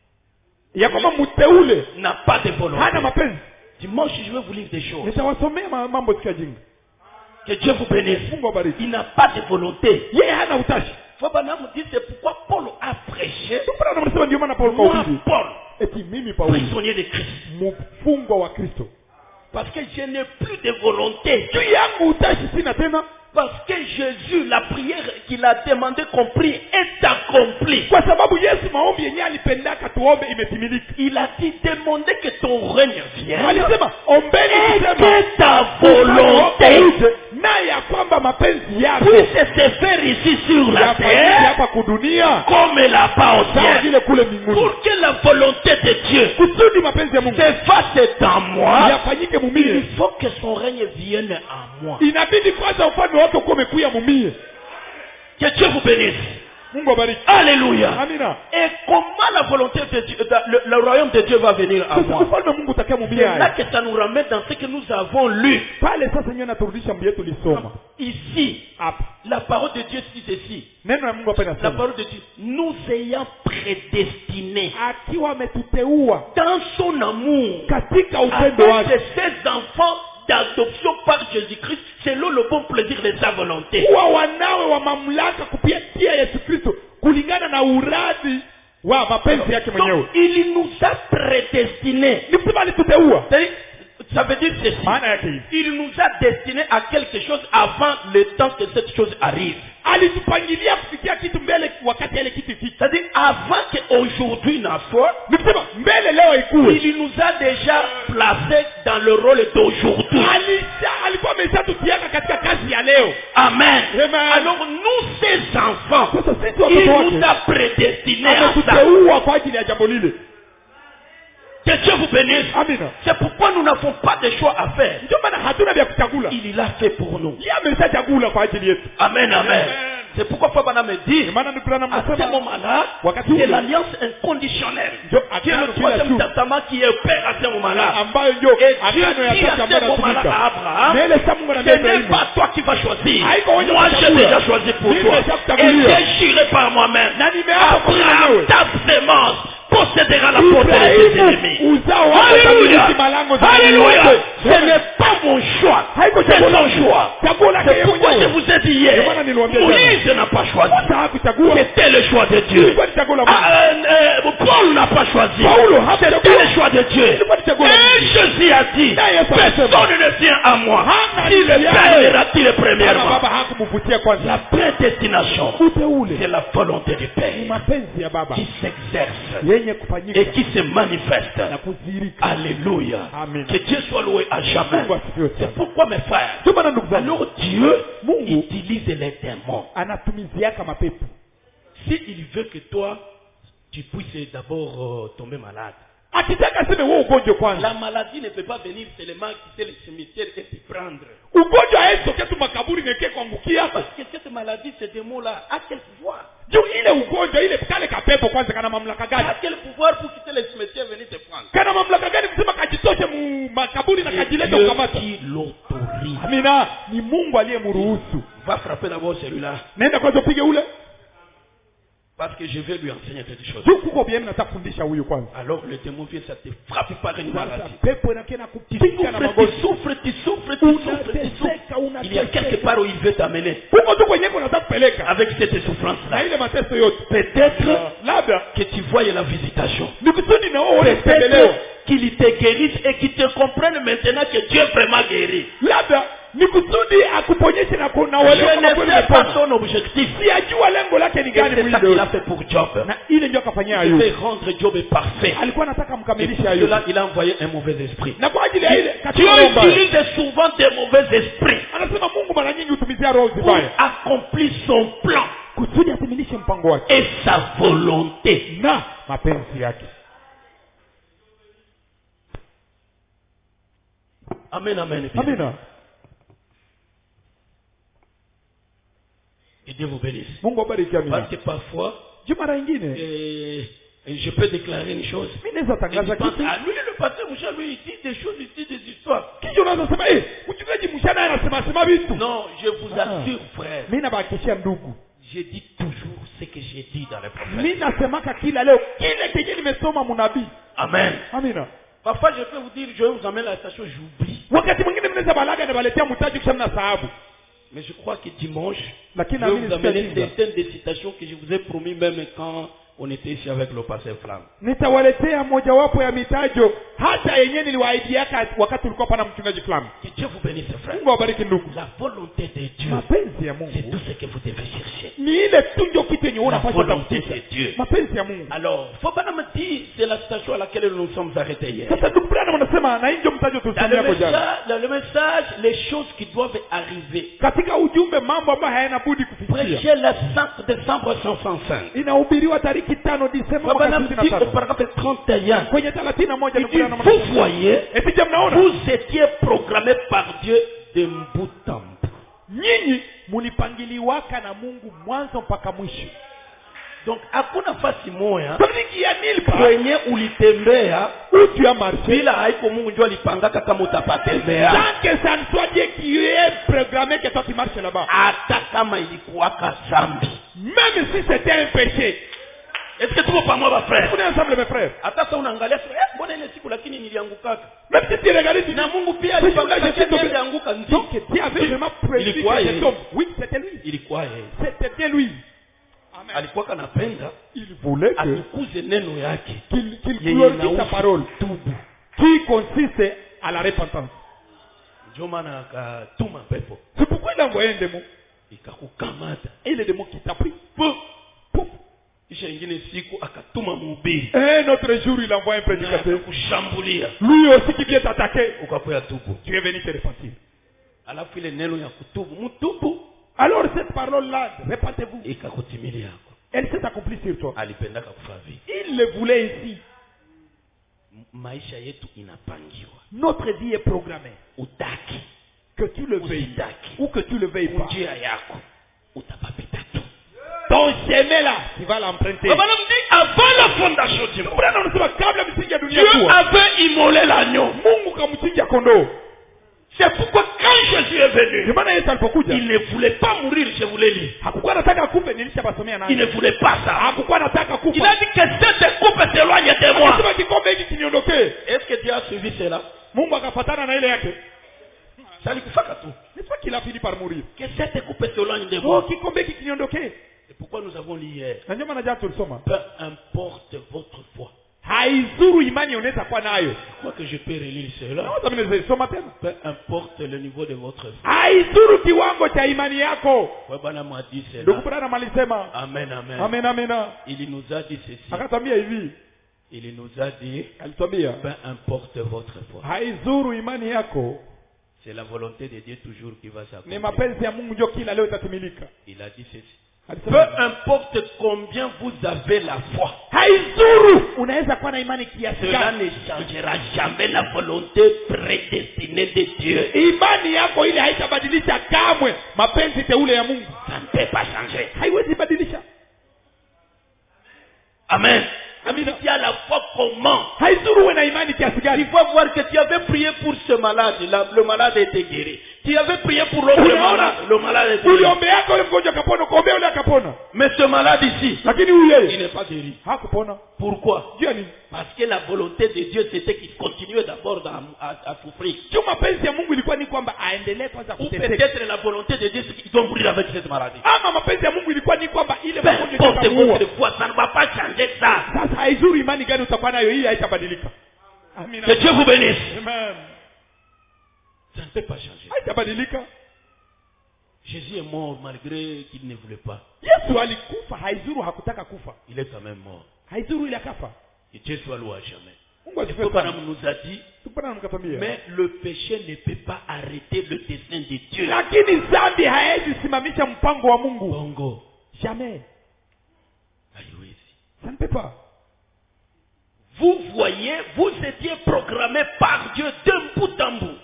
ya kwamba mteule N'a pas de volonté. hana mapenzi. Dimanche, je vais vous lire des choses. Nitawasomea mambo siku ya jinga. Que Dieu vous bénisse. Mungu abariki. Il n'a pas de volonté. Yeye hana utashi. Fabana me dit, c'est pourquoi Paul a prêché. Bwana anasema ndio maana Paulo Moi, kahubiri Paul, eti mimi Paulo prisonnier de Christ. mfungwa wa Kristo. Parce que je n'ai plus de volonté. Juu yangu utashi sina tena, Parce que Jésus, la prière qu'il a demandé qu'on prie est accomplie. kwa sababu Yesu maombi yenyewe alipendaka tuombe imetimilika. Il a dit, demandez que ton règne vienne. Alisema ombeni Et kusema que ta volonté uje na ya kwamba mapenzi yako puisse se faire ici sur la yafanyike terre hapa kudunia comme là-bas au sawa ciel. vile kule mbinguni. Pour que la volonté de Dieu Kusudi mapenzi ya Mungu se fasse en moi, yafanyike il mumie, faut que son règne vienne en moi. inabidi kwanza ufalme wake ukuwe umekuya mumie. Que Dieu vous bénisse. Mungu abariki. Alléluia. Amina. Et comment la volonté de Dieu, le royaume de Dieu va venir à Sasa moi? ufalme wa Mungu utakia mumie C'est là haya. que ça nous ramène dans ce que nous avons lu. Pale sasa nyewe naturudisha mbele tulisoma. Ici, Hapa. la parole de Dieu dit ceci. Neno la Mungu hapa La inasema parole de Dieu, nous ayant prédestinés akiwa ametuteua dans son amour katika upendo avec wake ses enfants d'adoption par Jésus-Christ selon le bon plaisir de sa volonté. kuwa wanawe wa mamlaka kupitia Yesu Kristo kulingana na uradhi wa mapenzi yake mwenyewe. Donc, il nous a prédestinés. Ni kusema alituteua. Ça veut dire ceci. Maana yake hivi. Il nous a destinés à quelque chose avant le temps que cette chose arrive. Alitupangilia kufikia kitu mbele wakati ile kitu ifike. C'est-à-dire avant qu'aujourd'hui n'en soit, Ni kusema mbele leo ikuwe. il nous a déjà placés dans le rôle d'aujourd'hui. Alikuwa ameshatutiaka katika kazi ya leo. Amen. Amen. Alors nous, ces enfants, Sasa sisi il watoto nous wake a prédestinés à ça. ametuteua kwa ajili ya jambo lile. Que Dieu vous bénisse. Amina. C'est pourquoi nous n'avons pas de choix à faire. Ndio maana hatuna vya kuchagula. Il l'a fait pour nous. Yeye ameshachagula kwa ajili yetu. Amen, amen. C'est pourquoi Papa me dit, à ce moment-là, c'est l'alliance inconditionnelle. Qui est le troisième testament qui est père à ce moment-là. Et Dieu dit à ce moment-là à Abraham, ce n'est pas toi qui vas choisir. Moi, j'ai déjà choisi pour toi. Et j'ai juré par moi-même. Abraham, ta sémence possédera la porte des ennemis. Alléluia. Alléluia. Ce n'est pas mon choix. C'est ton choix. C'est pourquoi je vous ai dit hier, Moïse n'a pas choisi. C'était le choix de Dieu. Paul n'a pas choisi. C'était le choix de Dieu. Et Jésus a dit, personne ne vient à moi si le Père ne l'attire premièrement. La prédestination, c'est la volonté du Père qui s'exerce et qui se manifeste. Alléluia. Que Dieu soit loué à jamais. C'est pourquoi mes frères, alors Dieu utilise les démons. S'il veut que toi, tu puisses d'abord tomber malade. La maladie ne peut pas venir seulement quitter le cimetière et te prendre. Parce que cette maladie, ces démons-là, a quel pouvoir? A quel pouvoir pour quitter le cimetière et venir te prendre? Dieu qui l'autorise. Va frapper d'abord celui-là. Parce que je vais lui enseigner quelque chose. Alors le démon vient, ça te frappe par une maladie. Tu souffres. Il y a quelque part où il veut t'amener. Avec cette souffrance-là. Peut-être que tu voyais la visitation. Peut-être qu'il te guérisse et qu'il te comprenne maintenant que Dieu est vraiment guéri. Je ne sais pas son objectif. C'est ça qu'il a fait pour Job. Il veut rendre Job parfait. Et pour cela, il a envoyé un mauvais esprit. Dieu utilise souvent des mauvais esprits pour accomplir son plan et sa volonté. Amen, amen. Et Dieu vous bénisse. Parce que parfois, je peux déclarer une chose. Et je pense, lui, le pasteur Moucha, lui, il dit des choses, il dit des histoires. Non, je vous assure, frère. Je dis toujours ce que j'ai dit dans les prophètes. Amen. Parfois, je peux vous dire, je vais vous emmener à la station, j'oublie. Mais je crois que dimanche, je vais vous amener certaines des citations que je vous ai promis même quand on était ici avec le pasteur Flamme. Que Dieu vous bénisse, frère. La volonté de Dieu, c'est tout ce que vous devez chercher. La volonté de Dieu. Alors, faut pas me dire, c'est la citation à laquelle nous nous sommes arrêtés hier. Dans le message, les choses qui doivent arriver. Prêchez le 5 décembre 105. Au paragraphe 31, il dit, vous voyez, vous étiez programmés par Dieu de bout en bout. Donc, hakuna fasi moya kwenye ulitembea bila haiko Mungu ndio alipangaka kama utapatembea. Ça ne soit Dieu qui est programmé que toi tu marches là-bas. Hata kama ilikuwa zambi. Même si c'était un péché. Est-ce que tuko pamoja ma frère? On est ensemble mes frères. Hata sasa unaangalia mbona ile siku lakini niliangukaka. Même si tu regardes na Mungu pia alipanga nilianguka ndio. Donc Dieu avait vraiment prévu que cet homme. Oui, c'était lui. Ilikuwa yeye. C'était lui. Amen. Alikuwa kanapenda il voulait que atukuze neno yake qu'il glorifie sa parole qui consiste à la repentance. Ndio maana akatuma pepo. C'est pourquoi il a envoyé un démon. Ikakukamata. Et le démon qui t'a pris. Kisha ingine siku akatuma mhubiri. Un autre jour il envoie un prédicateur. Kushambulia. Lui aussi qui vient t'attaquer. Ukapoya tubu. Tu es venu te repentir. Alafu ile neno ya kutubu, mtubu. Alors cette parole-là, répentez-vous. Ikakutimili yako. Elle s'est accomplie sur toi. Alipendaka kufa vipi? Il le voulait ici. Maisha yetu inapangiwa. Notre vie est programmée. Utaki. Que tu le veuilles ou que tu le veuilles pas. Njia yako utapapita tu. ton chemin là, tu vas l'emprunter. Avant la fondation du monde, Dieu avait immolé l'agneau. C'est pourquoi quand Jésus est venu, il ne voulait pas mourir, je vous l'ai dit. Il ne voulait pas ça. Il a dit que cette coupe s'éloigne de moi. Est-ce que Dieu a suivi cela? Ça lui fait tout. N'est-ce pas qu'il a fini par mourir? Que cette coupe s'éloigne de moi. C'est pourquoi nous avons lu hier. Peu importe votre foi. Je crois que je peux relire cela. Peu importe le niveau de votre foi. M'a dit cela. Amen, amen. Il nous a dit ceci. Il nous a dit, peu importe votre foi. C'est la volonté de Dieu toujours qui va s'accomplir. Il a dit ceci. Peu importe combien vous avez la foi, cela ne changera jamais la volonté prédestinée de Dieu. Ça ne peut pas changer. Amen. Tu as la foi comment? Il faut voir que tu avais prié pour ce malade, le malade était guéri. Tu avais prié pour l'autre malade, le malade était guéri. Mais ce malade ici, il n'est pas guéri. Pourquoi? Parce que la volonté de Dieu c'était qu'il continuait d'abord à souffrir. Ou peut-être la volonté de Dieu c'est qu'il doit mourir avec cette maladie. Porte votre foi, ça ne va pas changer ça. Que Dieu vous bénisse. Ça ne peut pas changer. Jésus est mort malgré qu'il ne voulait pas. Il est quand même mort. Et Dieu soit loué à jamais. Le Coran nous a dit, mais le péché ne peut pas arrêter le dessein de Dieu. Bongo. Jamais. Ça ne peut pas. Vous voyez, vous étiez programmé par Dieu d'un bout en bout.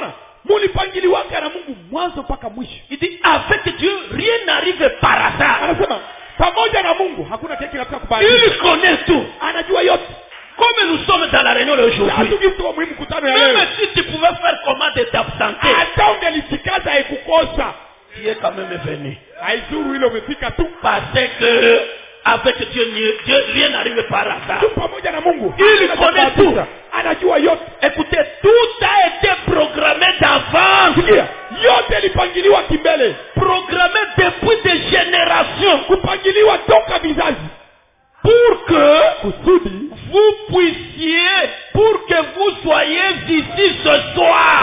Il dit, avec Dieu, rien n'arrive par hasard. Il connaît tout. Comme nous sommes dans la réunion aujourd'hui, même si tu pouvais faire comment de t'absenter, tu es quand même venu. Parce que avec Dieu, rien n'arrive par hasard. Il connaît tout. Écoutez, tout a été programmé d'avance. Programmé depuis des générations. Pour que vous puissiez, pour que vous soyez ici ce soir.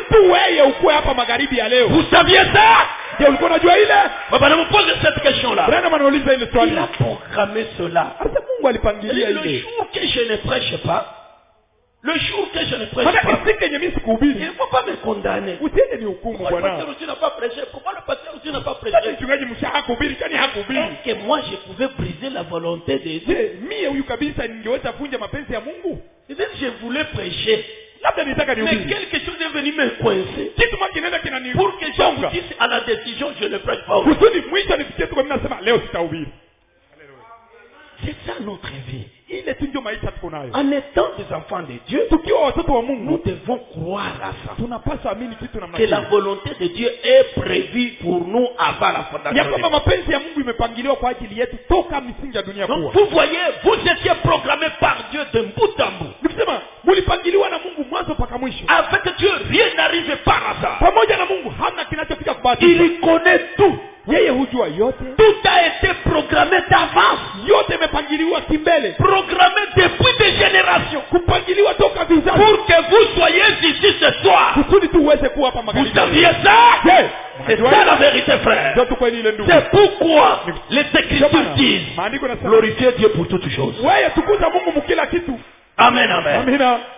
Vous saviez ça? Papa, ne me pose cette question-là. Il a programmé cela. Le jour que je ne prêche pas, il ne faut pas me condamner. Pourquoi le pasteur aussi n'a pas prêché? Pourquoi le pasteur aussi n'a pas prêché? Est-ce que moi je pouvais briser la volonté de Dieu? Je voulais prêcher. Mais quelque chose est venu me coincer. Pour que je vous dise à la décision, je ne prêche pas. C'est ça notre vie. En étant des enfants de Dieu, nous devons croire à ça. Que la volonté de Dieu est prévue pour nous avant la fondation. Donc vous voyez, vous étiez programmés par Dieu d'un bout en bout. Avec Dieu, rien n'arrive par hasard. Il connaît tout. Tout a été programmé d'avance. Programmé depuis des générations. Pour que vous soyez ici ce soir. Vous saviez ça? C'est ça la vérité, frère. C'est pourquoi les Écritures disent glorifiez Dieu pour toutes choses. Amen, amen.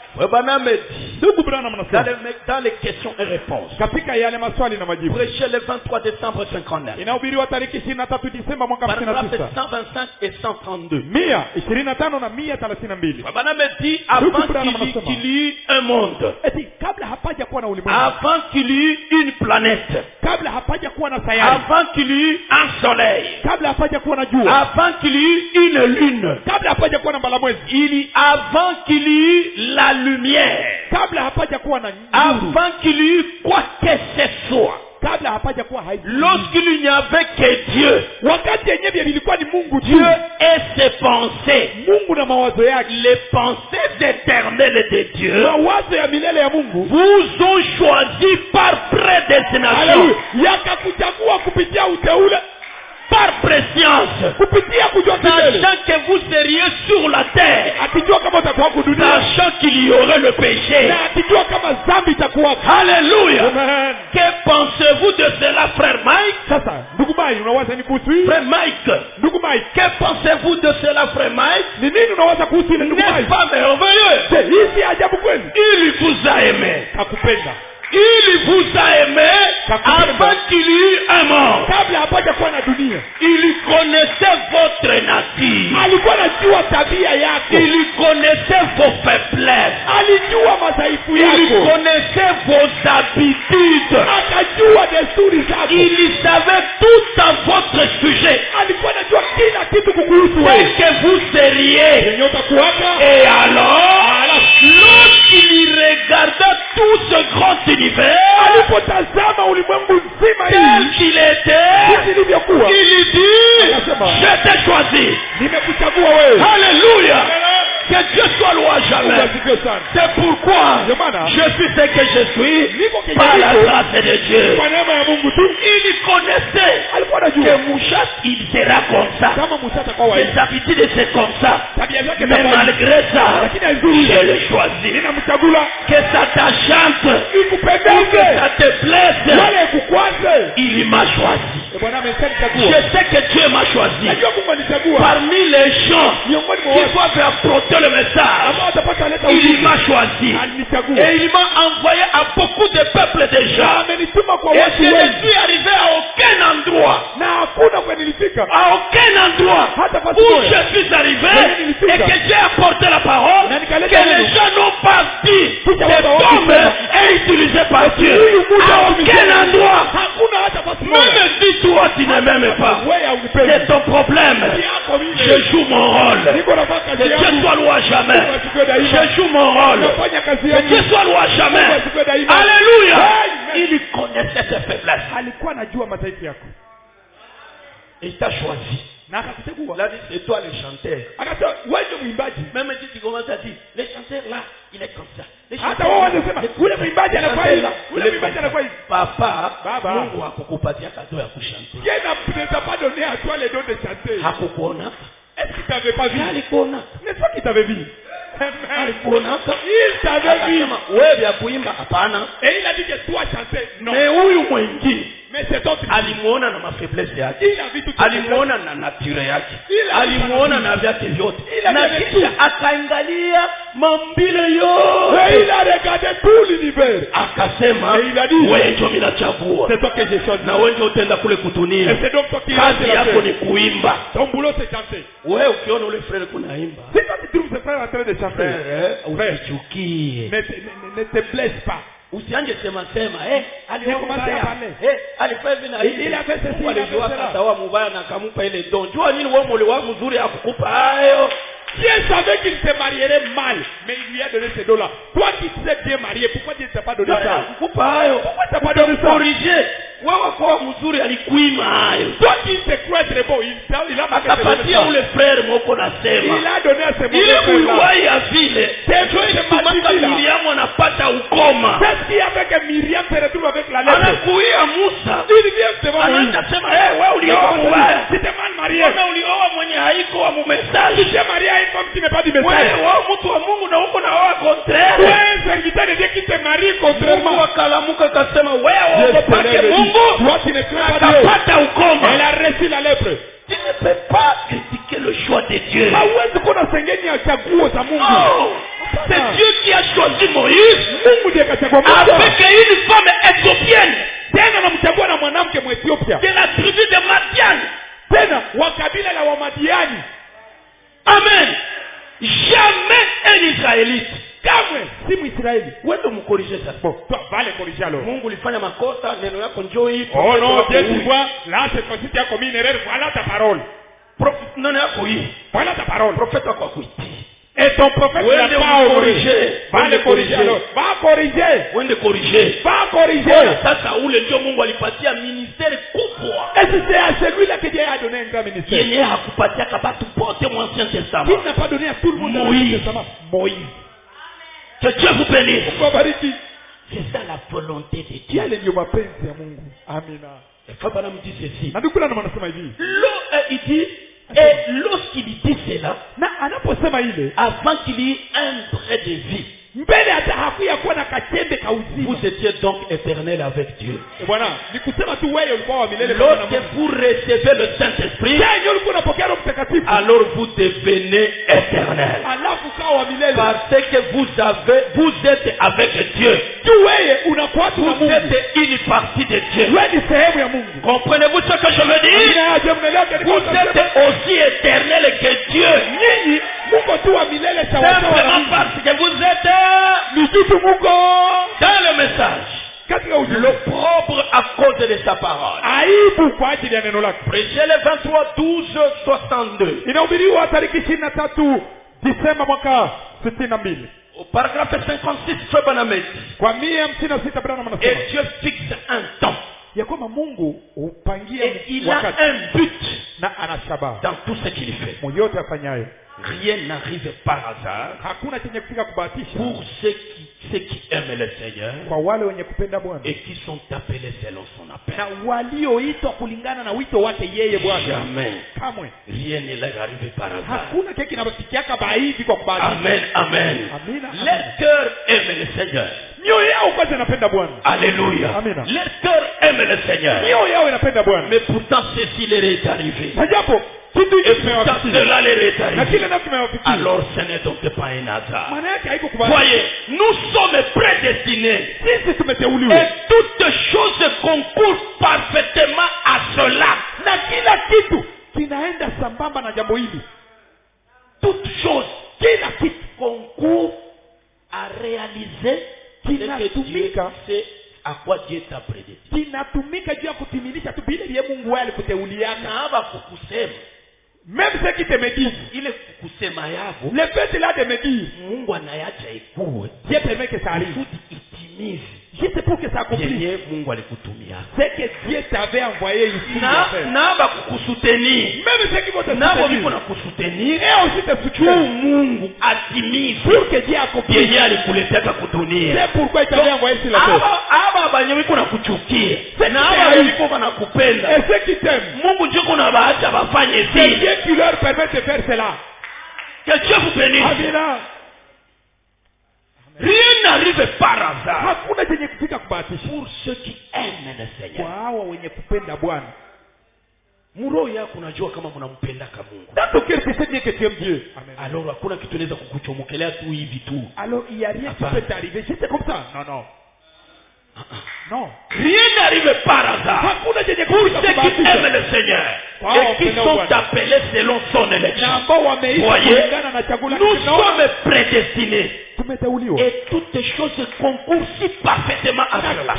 Branham me dit, Ndugu Branham anasema dans les questions et réponses, katika yale maswali na majibu, prêché le 23 décembre 59, inahubiriwa tariki 23 Disemba mwaka paragraphe 59, 125 et 132. 125 na 132. Branham me dit, avant qu'il y ait un monde, Eti kabla hapaja kuwa na ulimwengu, avant qu'il y ait une planète, kabla hapaja kuwa na sayari, avant qu'il y ait un soleil, kabla hapaja kuwa na jua, avant qu'il y ait une lune, kabla hapaja kuwa na mbalamwezi, avant qu'il y ait la lumière, kabla hapaja kuwa na nuru, avant qu'il y ait quoi que ce soit, kabla hapaja kuwa hai, lorsqu'il n'y avait que Dieu, wakati yenyewe vilikuwa ni Mungu tu, Dieu et ses pensées, Mungu na mawazo yake, les pensées éternelles de Dieu, mawazo ya milele ya Mungu vous ont choisi par prédestination, yakakuchagua kupitia uteule, par préscience, kupitia kujua milele, sachant que vous seriez sur la terre, akijua kama utakuwa kudunia, sachant qu'il y aurait le péché. na akijua kama dhambi itakuwa. Alléluia. Amen. Que pensez-vous de cela, frère Mike? Sasa ndugu Mai, unawaza ni kuhusu hii? Frère Mike, Ndugu Mai, que pensez-vous de cela, frère Mike? ni nini unawaza kuhusu ile ndugu Mai? N'est-ce pas merveilleux? Je, hii si ajabu kweli? Il vous a aimé. Kakupenda Il vous a aimé avant qu'il y ait un monde. kabla hapaja kuwa na dunia. Il connaissait votre nature. Alikuwa anajua tabia yako, Il connaissait vos faiblesses. alijua madhaifu Il yako, connaissait vos habitudes. akajua desturi zako, Il savait tout à votre sujet. alikuwa anajua kila kitu kukuhusu Ce wewe, que vous seriez. yenye utakuwaka. Et alors, lorsqu'il regarda tout ce grand univers, Alipotazama ulimwengu nzima tel hii qu'il était, jinsi ilivyokuwa, il dit, je t'ai choisi. nimekuchagua wewe. Alléluia. Que Dieu soit loué à jamais. Ubarikiwe sana. C'est pourquoi Ndio maana je suis ce que je suis niko kenye par la niko grâce de Dieu. kwa neema ya Mungu tu. Il connaissait Alikuwa que anajua Mouchat, il sera comme ça. kama Musa atakuwa wa hivi, Ses habitudes, c'est comme ça. tabia zake Mais itakuwa hivi. malgré ça, Lakini haizuri, je l'ai choisi. ninamchagua Que ça t'enchante, que ikupendeze, ça te plaise, wala ikukwaze. il m'a choisi. Bwana Je amenichagua, sais que Dieu m'a choisi. najua Mungu alichagua Parmi les gens miongoni mwa qui watu doivent apporter le message, ambao watapata leta il ujumbe. m'a choisi. Alinichagua Et il m'a envoyé à beaucoup de peuples na déjà. amenituma kwa Et watu je ne wengi, suis arrivé à aucun endroit, na hakuna kwenye nilifika à aucun endroit hata fasi où moja je suis arrivé et que j'ai apporté la parole, na que nikaleta les neno. gens n'ont pas dit Kuja cet watu homme wakisema, est utilisé par Dieu. huyu mtu À anatumika. aucun endroit. Hakuna hata fasi moja. Même si toi tu ne m'aimes pas, Wewe haunipendi. c'est ton problème. Kazi yako mimi. Je joue mon rôle. Niko nafanya Que kazi Dieu yangu. soit loué à jamais. Mungu asifiwe daima. Je joue mon rôle. Nafanya kazi Que yangu. Dieu soit loué à Mungu jamais. asifiwe daima. Alléluia. Amen. Il connaissait ses faiblesses. Alikuwa anajua madhaifu yako Il t'a choisi. na akakuchagua. Il a dit, c'est toi le chanteur. Akasema wewe ndio mwimbaji. Même si tu commences à dire, le chanteur là, il est comme ça. Le Hata wao wanasema ule mwimbaji anakuwa hivi, ule mwimbaji anakuwa hivi. Papa, Baba. Mungu hakukupatia kado ya kushantia. Dieu ne t'a pas donné à toi les dons de chanter. Hakukuona. Est-ce qu'il t'avait pas vu? Alikuona. N'est-ce pas qu'il t'avait vu? Amen. Alikuona. Il t'avait vu. Akasema, wewe vya kuimba hapana. Et il a dit que toi chanter. Non. Mais huyu mwingine Mais c'est toi qui alimuona na mafaiblesse yake. il a vu tout. Alimuona na nature yake. Ila Alimuona na vyake vyote. Ila Na vyake kisha akaangalia mambile Et yote. il a regardé tout l'univers. Akasema, Et il a dit, wewe ndio mimi nachagua. c'est toi que j'ai choisi. Na wewe ndio utaenda kule kutunia. Et c'est donc toi qui Kazi la yako ni faire. kuimba. Ton boulot c'est chanter. Wewe ukiona ule frère kunaimba, Si toi tu trouves ce frère en train de chanter, frère, usichukie. ne te blesse pas. Usianje sema Commencez à parler. alifanya hivi na hivi. Il a fait ceci, il a fait Alijua cela. katawa mubaya na akamupa ile don. Jua nini wewe mliwa mzuri akukupa hayo. Dieu savait qu'il se marierait mal, mais il lui a donné ces dons-là. Toi qui sais bien marié, pourquoi Dieu ne t'a pas donné ça? Akukupa hayo. Pourquoi tu n'as pas donné ça? Corriger. Wewe kwa mzuri alikuima hayo. Toi qui se crois très bon, il a pas donné Akapatia ça. ule frère moko nasema. Il a donné à ses Ile mauvais frères-là. kuiwai ya vile. Ndio Tumaka ile Miriamu anapata ukoma. c'est ce qui a fait que Myriam se retrouve avec la lettre. Anakuia Musa. Il vient devant lui. Anaanza sema, wewe ulioa mubaya. Tu t'es mal marié. Mbona ulioa mwenye haiko wa Tu mumesaji? t'es marié à une femme qui n'est pas du Wewe message. wao mtu wa Mungu na uko na wao Tu contraire. es un serviteur de Dieu qui te marie Mungu contrairement. akalamuka akasema Dieu wewe te upate lève et dit, Mungu toi qui ne crains pas Dieu. akapata ukoma. Elle a reçu la lèpre. Tu ne peux pas critiquer le choix de Dieu. Hauwezi kuwa unasengenya chaguo za Mungu. Oh, C'est Dieu qui a choisi Moïse Mungu ndiye akachagua Musa avec une femme éthiopienne tena anamchagua na mwanamke Mwethiopia de la tribu de Madian, tena wa kabila la Wamadiani. Amen. Jamais un Israélite Kamwe si Mwisraeli. wewe mkorije sasa. Bon, toi va le corriger alors. Mungu ulifanya makosa, neno yako njoo hii. Oh non, Dieu tu vois, là c'est ton site yako mine erreur, voilà ta parole. Neno yako hii. Voilà ta parole. Prophète wako akuiti. Et ton prophète Ouais, n'a de pas corriger. Va le corriger alors. Va corriger. Wende corriger. Va corriger. Sasa ule ndio Mungu alipatia ministère kubwa. Et c'est à celui-là que Dieu a donné un grand ministère. Yenye hakupatia kabatu pote mu Ancien Testament. Il n'a pas donné à tout le monde dans l'Ancien Testament. Moïse. Que Dieu vous bénisse. C'est ça la volonté de Dieu. Yale ndio mapenzi ya Mungu. Amina. Et Fabana me dit ceci. Na ndugu nangu anasema hivi. Il dit et lorsqu'il dit cela, na anaposema ile avant qu'il y ait un trait de vie, mbele hata hakuya kuwa na kachembe ka uzima. Vous étiez donc éternel avec Dieu. Bwana, nikusema tu wewe ulikuwa wa milele. Lorsque vous recevez le Saint-Esprit, alors vous devenez éternel. Parce que vous êtes avec Dieu. Vous êtes une partie de Dieu. Comprenez-vous ce que je veux dire? Vous êtes aussi éternel que Dieu. Simplement parce que vous êtes dans le message, le propre à cause de sa parole. Prêchez le 23, 12, 62. Au paragraphe 56, et Dieu fixe un temps. Et il a un but dans tout ce qu'il fait. Rien n'arrive par hasard pour ceux qui aiment le Seigneur et qui sont appelés selon son appel. Jamais rien ne leur arrive par hasard. Amen, amen. Les cœurs aiment le Seigneur. Alléluia. Les cœurs aiment le Seigneur. Mais pourtant ceci leur est arrivé. Et pourtant cela leur est arrivé. Alors ce n'est donc pas un hasard. Voyez, nous sommes prédestinés. Et toutes choses concourent parfaitement à cela. Toutes choses concourent à réaliser ce que Dieu sait à quoi Dieu t'a prédestiné. Même ceux qui te médisent, le fait là de me dire, Dieu permet que ça arrive. Juste pour que ça accomplisse. C'est que Dieu t'avait envoyé ici. Même ceux qui vont te soutenir. Et aussi te soutenir. Pour que Dieu accomplisse. C'est pourquoi il t'avait envoyé sur la terre. Et ceux qui t'aiment, c'est Dieu qui leur permet de faire cela. Que Dieu vous bénisse. Amina. Rien n'arrive par hasard. Pour ceux qui aiment le Seigneur. Muro yako unajua kama mnampendaka Mungu. Alors hakuna kitu inaweza kukuchomokelea tu hivi tu. Alors il y a rien qui peut t'arriver juste comme ça. Non, non. Non. Rien n'arrive par hasard. Pour ceux qui aiment le Seigneur et qui sont appelés selon son élection. Voyez, nous sommes prédestinés. Et toutes choses concourent si parfaitement à cela.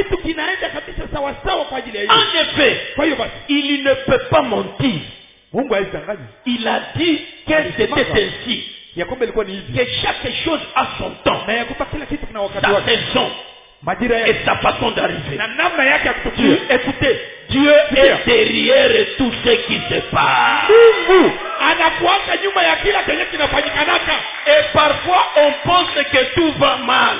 En effet, il ne peut pas mentir. Il a dit que c'était ainsi. Que chaque chose a son temps, sa saison et sa façon d'arriver. Écoutez, Dieu est derrière tout ce qui se passe. Et parfois on pense que tout va mal.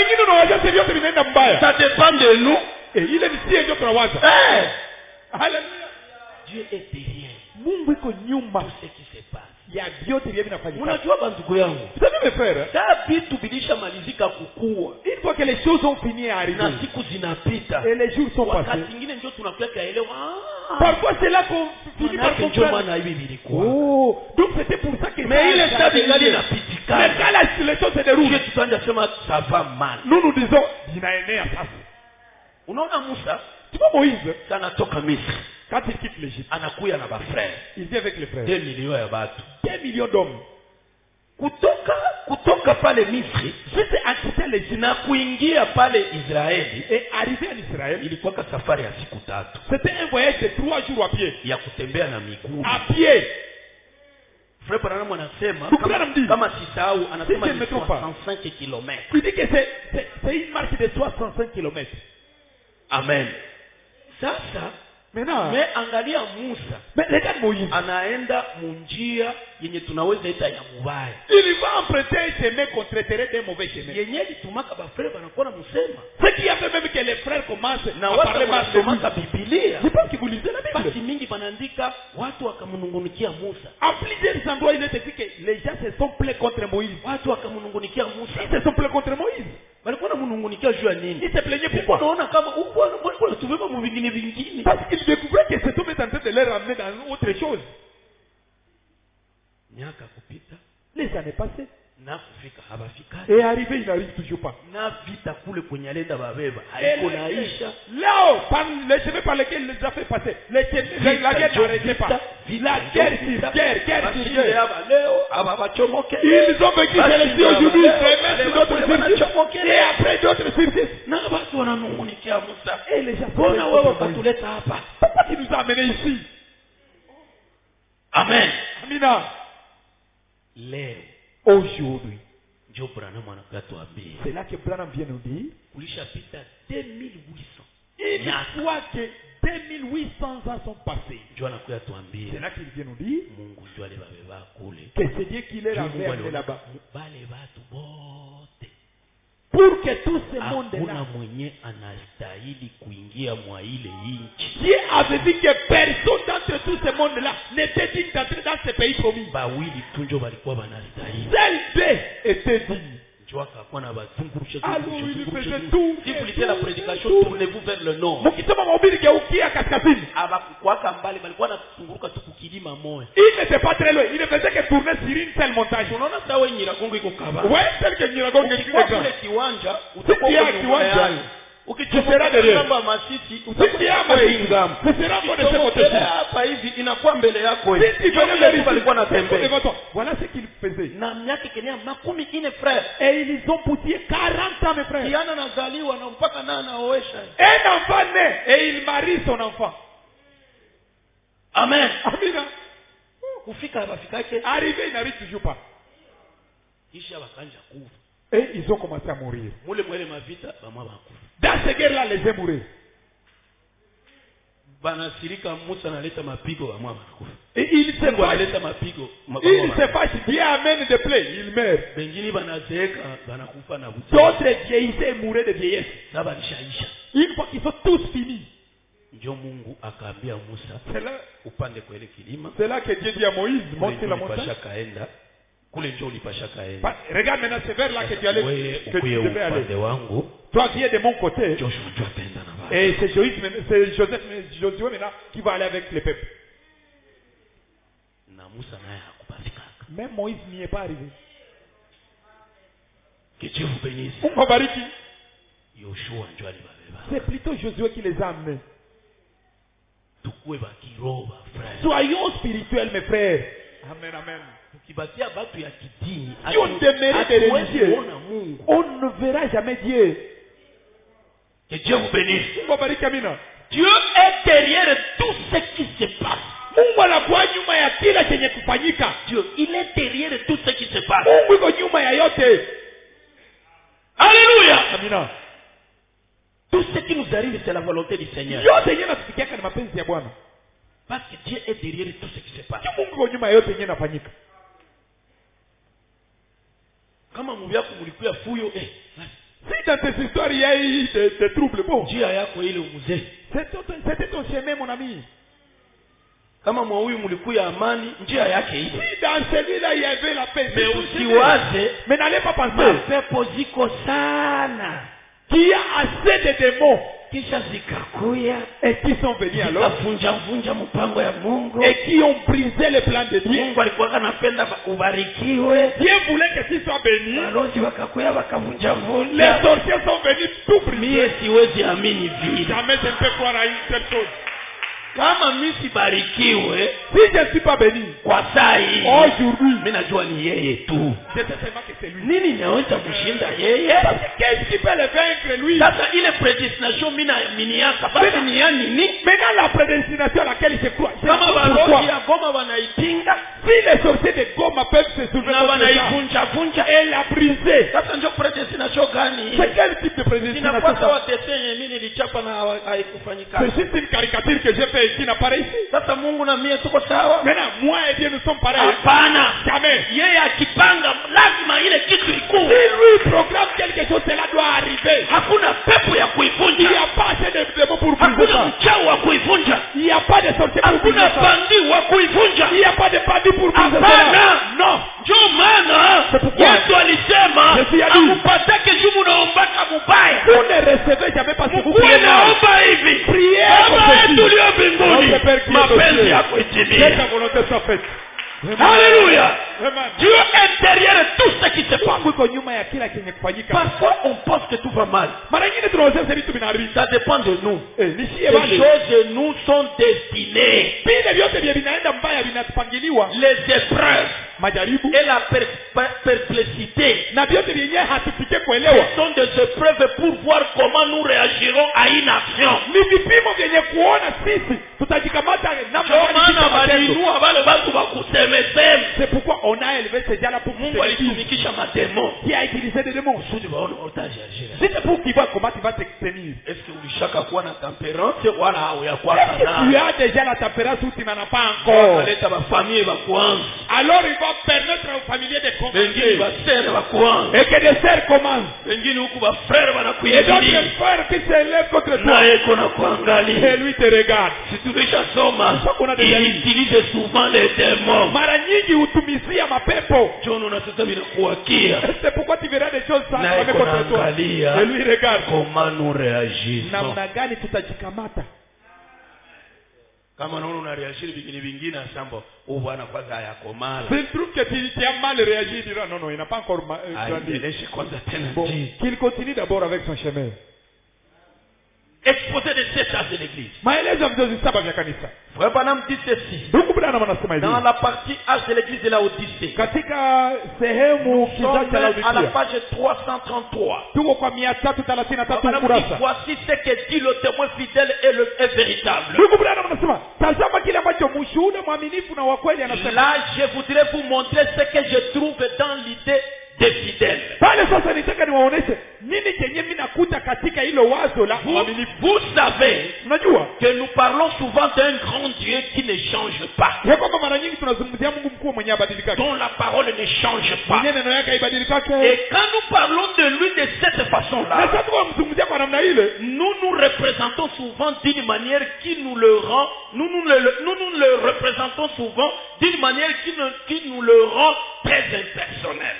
Ça dépend de nous. Dieu Dieu est derrière. Mungu iko nyuma tout ce qui se passe. ya vyote vile vinafanyika. Unajua bandugu yangu, Vous savez mes frères, saa vitu bilisha malizika kukua une fois que les choses ont fini à arriver na siku zinapita, et les jours sont passés, wakati ingine ndio tunakuwa kaelewa parfois c'est là qu'on finit par manake ndio comprendre. maana hivi vilikuwa. Oh, donc c'était pour ça que Mais ile ça stade a ingali arrivé. inapitikana. Mais quand les choses se déroulent, Sio tutaanza sema ça va mal. nous disons dinaenea sasa. Unaona Musa Tu vois Moïse, anatoka Misri, quand il quitte l'Égypte, anakuya na bafrère il vient avec les frères. 2 milioni ya watu. 2 millions d'hommes. Kutoka pale Misri Juste à quitter l'Égypte na kuingia pale Israeli et arriver en Israël, ilikuwa safari ya siku 3 c'était un voyage de 3 jours à pied. ya kutembea na miguu. À pied. Frère Branham anasema Ndugu Branham dit, kama sisahau, anasema si je ni ne me trompe pas, 65 kilomita. Il dit que c'est une marche de 65 km. Amen. Sasa Maintenant, angalia Musa mais regarde Moïse. anaenda munjia yenye tunaweza ita ya mubaya, Il va emprunter un chemin qu'on traiterait d'un mauvais chemin. yenye litumaka bafrère banakuwa na musema Ce qui a fait même que les frères commencent na à watu parler mal de lui. wanasomaka Biblia. Je pense que vous lisez la Basi Bible. mingi banaandika watu wakamnungunikia Musa, À plusieurs endroits, il est écrit que les gens se sont plaints contre Moïse. watu wakamnungunikia Musa. Ils se sont plaints contre Moïse. Walikuwa namnungunikia juu ya nini? Ils se plaignaient Pourquoi pourquoi? unaona kama mbona tuvema mu vingine vingine? Parce qu'ils découvraient que cet homme est en train de les ramener dans autre chose. Miaka kupita Les années passées. na kufika habafika Et arrivé, il n'arrive toujours pas. na vita kule kwenye alenda babeba Et haiko naisha. là-haut, par les chemins par lesquels il les a fait passer, la guerre n'arrêtait pas. La guerre sur guerre sur guerre. leo ababachomoke. Ils ont vécu celle-ci aujourd'hui, c'est même d'autres circonstances. Et après d'autres circonstances. Na watu wananungunikia Musa, Et les gens mbona wewe sont ukatuleta hapa? pourquoi tu nous as amenés ici? Amen. Amina. Leo Aujourd'hui, ndio Branham anatuambia c'est là que Branham vient nous dire, kulishapita 2800. une fois que 2800 ans sont passés, Ndio anakuya tuambia c'est là qu'il vient nous dire Mungu ndio alibabeba kule. que c'est Dieu qui les Ndio a Mungu amenés aliona là-bas. bale watu bote Pour que tout ce hakuna monde-là, mwenye anastahili kuingia mwa ile nchi. Dieu avait dit que personne d'entre tout ce monde-là n'était digne d'entrer dans ce pays promis. Bawili tu ndio walikuwa wanastahili. Seuls deux étaient dignes. Ndio akakuwa na bazungurusha Alors il faisait tout. Si vous lisez la prédication, tournez-vous vers le nord. Mukisoma mahubiri geukia kaskazini. Abakukwaka mbali balikuwa natunguruka tu kukilima moyo. Il n'était pas très loin. Il ne faisait que tourner sur une seule montagne. Unaona sawa Nyiragongo iko kaba. Ouais, tel que Nyiragongo Ukikuwa est kule kiwanja Si utakuwa tu as kwenye kiwanja, kiwanja. tu Ukichomoka seras derrière. kamba Masisi Si tu utakuwa as kwa Moïse, Ingamu. ce sera encore de ce côté-ci. Hapa hivi inakuwa mbele yako Si hivi. tu venais Ndio vers walikuwa ici, natembea. devant toi. Voilà ce qu'il faisait. Na miaka kenya makumi ine frère. Et ils ont poussé 40 ans, mes frères. Kiana nazaliwa na mpaka na anaoesha. Un enfant naît et il marie son enfant. Amen. Amina. Kufika abafikake Arrivé, il n'arrive toujours pas. kisha bakanja kufa. Et ils ont commencé à mourir. Mule mwele mavita bamwa bakufa. Dans ces guerres-là, les gens mouraient. Banasirika Musa analeta mapigo bamwa bakufa. Et ils se Mungu fâchent. analeta mapigo Ils se fâchent. Dieu amène des plaies. Ils meurent. bengine banazeeka banakufa na buti. D'autres vieillissaient et mouraient de vieillesse. Na balishaisha. Une fois qu'ils sont tous finis, Ndio Mungu akaambia Musa upande kwa ile kilima. c'est là que Dieu dit à Moïse, monte sur la Kule montagne. kaenda. Kule ndio ulipasha kaenda. Regarde maintenant, c'est vers là que tu allais, Wewe que tu ukuye devais aller. upande wangu. Toi, viens de mon côté. Joshua ndio ataenda na baba. Et c'est Josué maintenant qui va aller avec le peuple. Na Musa naye hakubafika. Même Moïse n'y est pas arrivé. Que Dieu vous bénisse. Mungu abariki. Yoshua ndio alibabeba. C'est plutôt Josué qui les a amenés. Tukue bakiroho ba frère. Soyons spirituels, mes frères. Amen, amen. Tukibatia batu ya kidini, Si on demeurait des religieux, kuona Mungu. on ne verra jamais Dieu. Que Dieu vous bénisse. Mungu abariki, amina. Dieu est derrière tout ce qui se passe. Mungu anakuwa nyuma ya kila chenye kufanyika. Dieu, il est derrière tout ce qui se passe. Mungu iko nyuma ya yote. Alléluia. Amina. Tout ce qui nous arrive, c'est la volonté du Seigneur. Yote yenyewe natufikiaka ni mapenzi ya Bwana. Parce que Dieu est derrière tout ce qui se passe. Mungu iko nyuma ya yote yenyewe inafanyika. Kama muvi yako mulikuya fuyo, Si dans cette histoire il y a eu des troubles, bon, njia yako ile umuzee. c'était ton chemin, mon ami. Kama mwa huyu mlikuya amani, njia yake ile. Si dans celui-là il y avait la paix. Mais usiwaze, mais n'allez pas penser. Mapepo ziko sana. Qu'il y a assez de démons. Kisha zikakuya. Et qui sont venus alors. Vunja mpango ya Mungu. Et qui ont brisé le plan de Dieu. Mungu alikuwa anapenda ubarikiwe. Dieu voulait que tu sois béni. Balozi wakakuya wakavunja. Les sorciers sont venus tout briser. Mie siwezi amini vile. Jamais je ne peux croire à une seule chose. Kama mimi sibarikiwe, si je ne suis pas béni kwa saa hii, aujourd'hui, mimi najua ni yeye tu. Je sais seulement que c'est lui. Nini naweza kushinda yeye? Qu'est-ce qui peut le vaincre lui? Sasa ile prédestination mimi naaminiaka. Basi ni ya nini? Maintenant la prédestination à laquelle je crois. Kama balozi ya Goma wanaipinga, si les sorciers de Goma peuvent se soulever na wanaivunja et la briser. Sasa ndio prédestination gani? C'est quel type de prédestination? Inafuata wa dessin mimi nilichapa na haikufanyika. C'est juste une caricature que j'ai fait ici n'a pas réussi. Sasa Mungu na mimi tuko sawa? Maintenant moi et Dieu nous sommes pareils. Hapana. Jamais. Yeye akipanga lazima ile kitu ikuwe. Si lui programme quelque chose, cela doit arriver. Hakuna pepo ya kuivunja. Il n'y a pas assez de démons pour briser ça. Hakuna mchawi wa kuivunja. Il n'y a pas de sorcier pour briser ça. Hakuna bandi wa kuivunja. Il n'y a pas de bandit pour briser ça. Hapana. Non. Ndio maana Yesu alisema akupatake juu munaombaka mubaya. Vous ne recevez jamais parce que vous priez. Naomba hivi. Priez Baba yetu ulio mbinguni. Mapenzi yako itimie. Ta volonté soit faite. Alléluia. Dieu est derrière tout ce qui se passe. Parfois on pense que tout va mal. Ça dépend de nous. Les choses nous sont destinées. Les épreuves et la perplexité sont des épreuves pour voir comment nous réagirons à une action. C'est pourquoi on a élevé ces gens-là pour Mungu alitumikisha mademo. Qui a utilisé des démons. C'est pour qu'il voit comment tu vas te tenir. Est-ce que ulishaka kuwa na tempérance wala hauyakuwa kana? Tu as déjà la tempérance ou tu n'en as pas encore. Leta ba famille ba kwanza. Alors il va permettre aux familles de commencer. Wengine ba sœurs ba kwanza. Et que des sœurs commencent. Wengine huku ba frères wanakuingia. Et d'autres frères qui s'élèvent contre toi. Na yeko na kuangalia. Et lui te regarde. Si tu déjà soma, il utilise souvent les démons. Mara nyingi utumizia mapepo. Jono na sasa bila kuakia. C'est pourquoi tu verras des choses sans jamais contre toi. Et lui regarde. Comment nous réagissons. Namna gani tutajikamata. Kama naona unareagir vingine asambo, bwana kwanza hayakomala. Je trouve que tu as mal réagi, il dira non, il n'a pas encore grandi. Bon, qu'il continue d'abord avec son chemin. Exposé de 7 âges de l'église. Frère Branham dit ceci. Dans la partie âge de l'église de la Odyssée. Nous sommes à la page 333. Voici ce que dit le témoin fidèle et véritable. Là, je voudrais vous montrer ce que je trouve dans l'idée des fidèles. Vous savez que nous parlons souvent d'un grand Dieu qui ne change pas, dont la parole ne change pas. Et quand nous parlons de lui de cette façon-là, nous nous représentons souvent d'une manière qui nous le rend, nous le représentons souvent d'une manière qui nous le rend très impersonnel.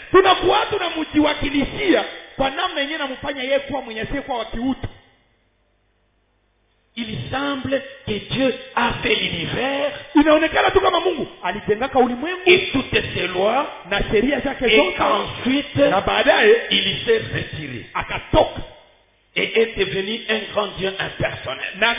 Il semble que Dieu a fait l'univers et toutes ses lois, et qu'ensuite il s'est retiré et est devenu un grand Dieu impersonnel.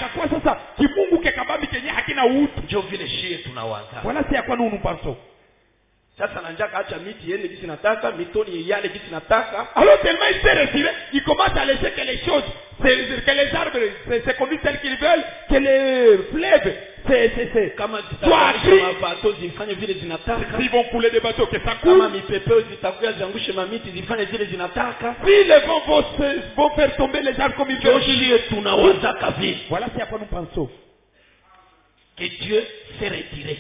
Voilà c'est à quoi nous pensons. Sasa nanjaka acha miti yende jinsi nataka, mitoni yale jinsi nataka. Alors tellement il s'est retiré, il commence à laisser que les choses, que les arbres se conduisent tels qu'ils veulent, que les fleuves soient bateaux zifanye vile zinataka. S'ils vont couler des bateaux, que ça coule. Kama mipepeo zitakuya ziangushe mamiti zifanye zile zinataka. Si les vents vont faire tomber les arbres comme ils veulent. Voilà c'est à quoi nous pensons. Que Dieu s'est retiré.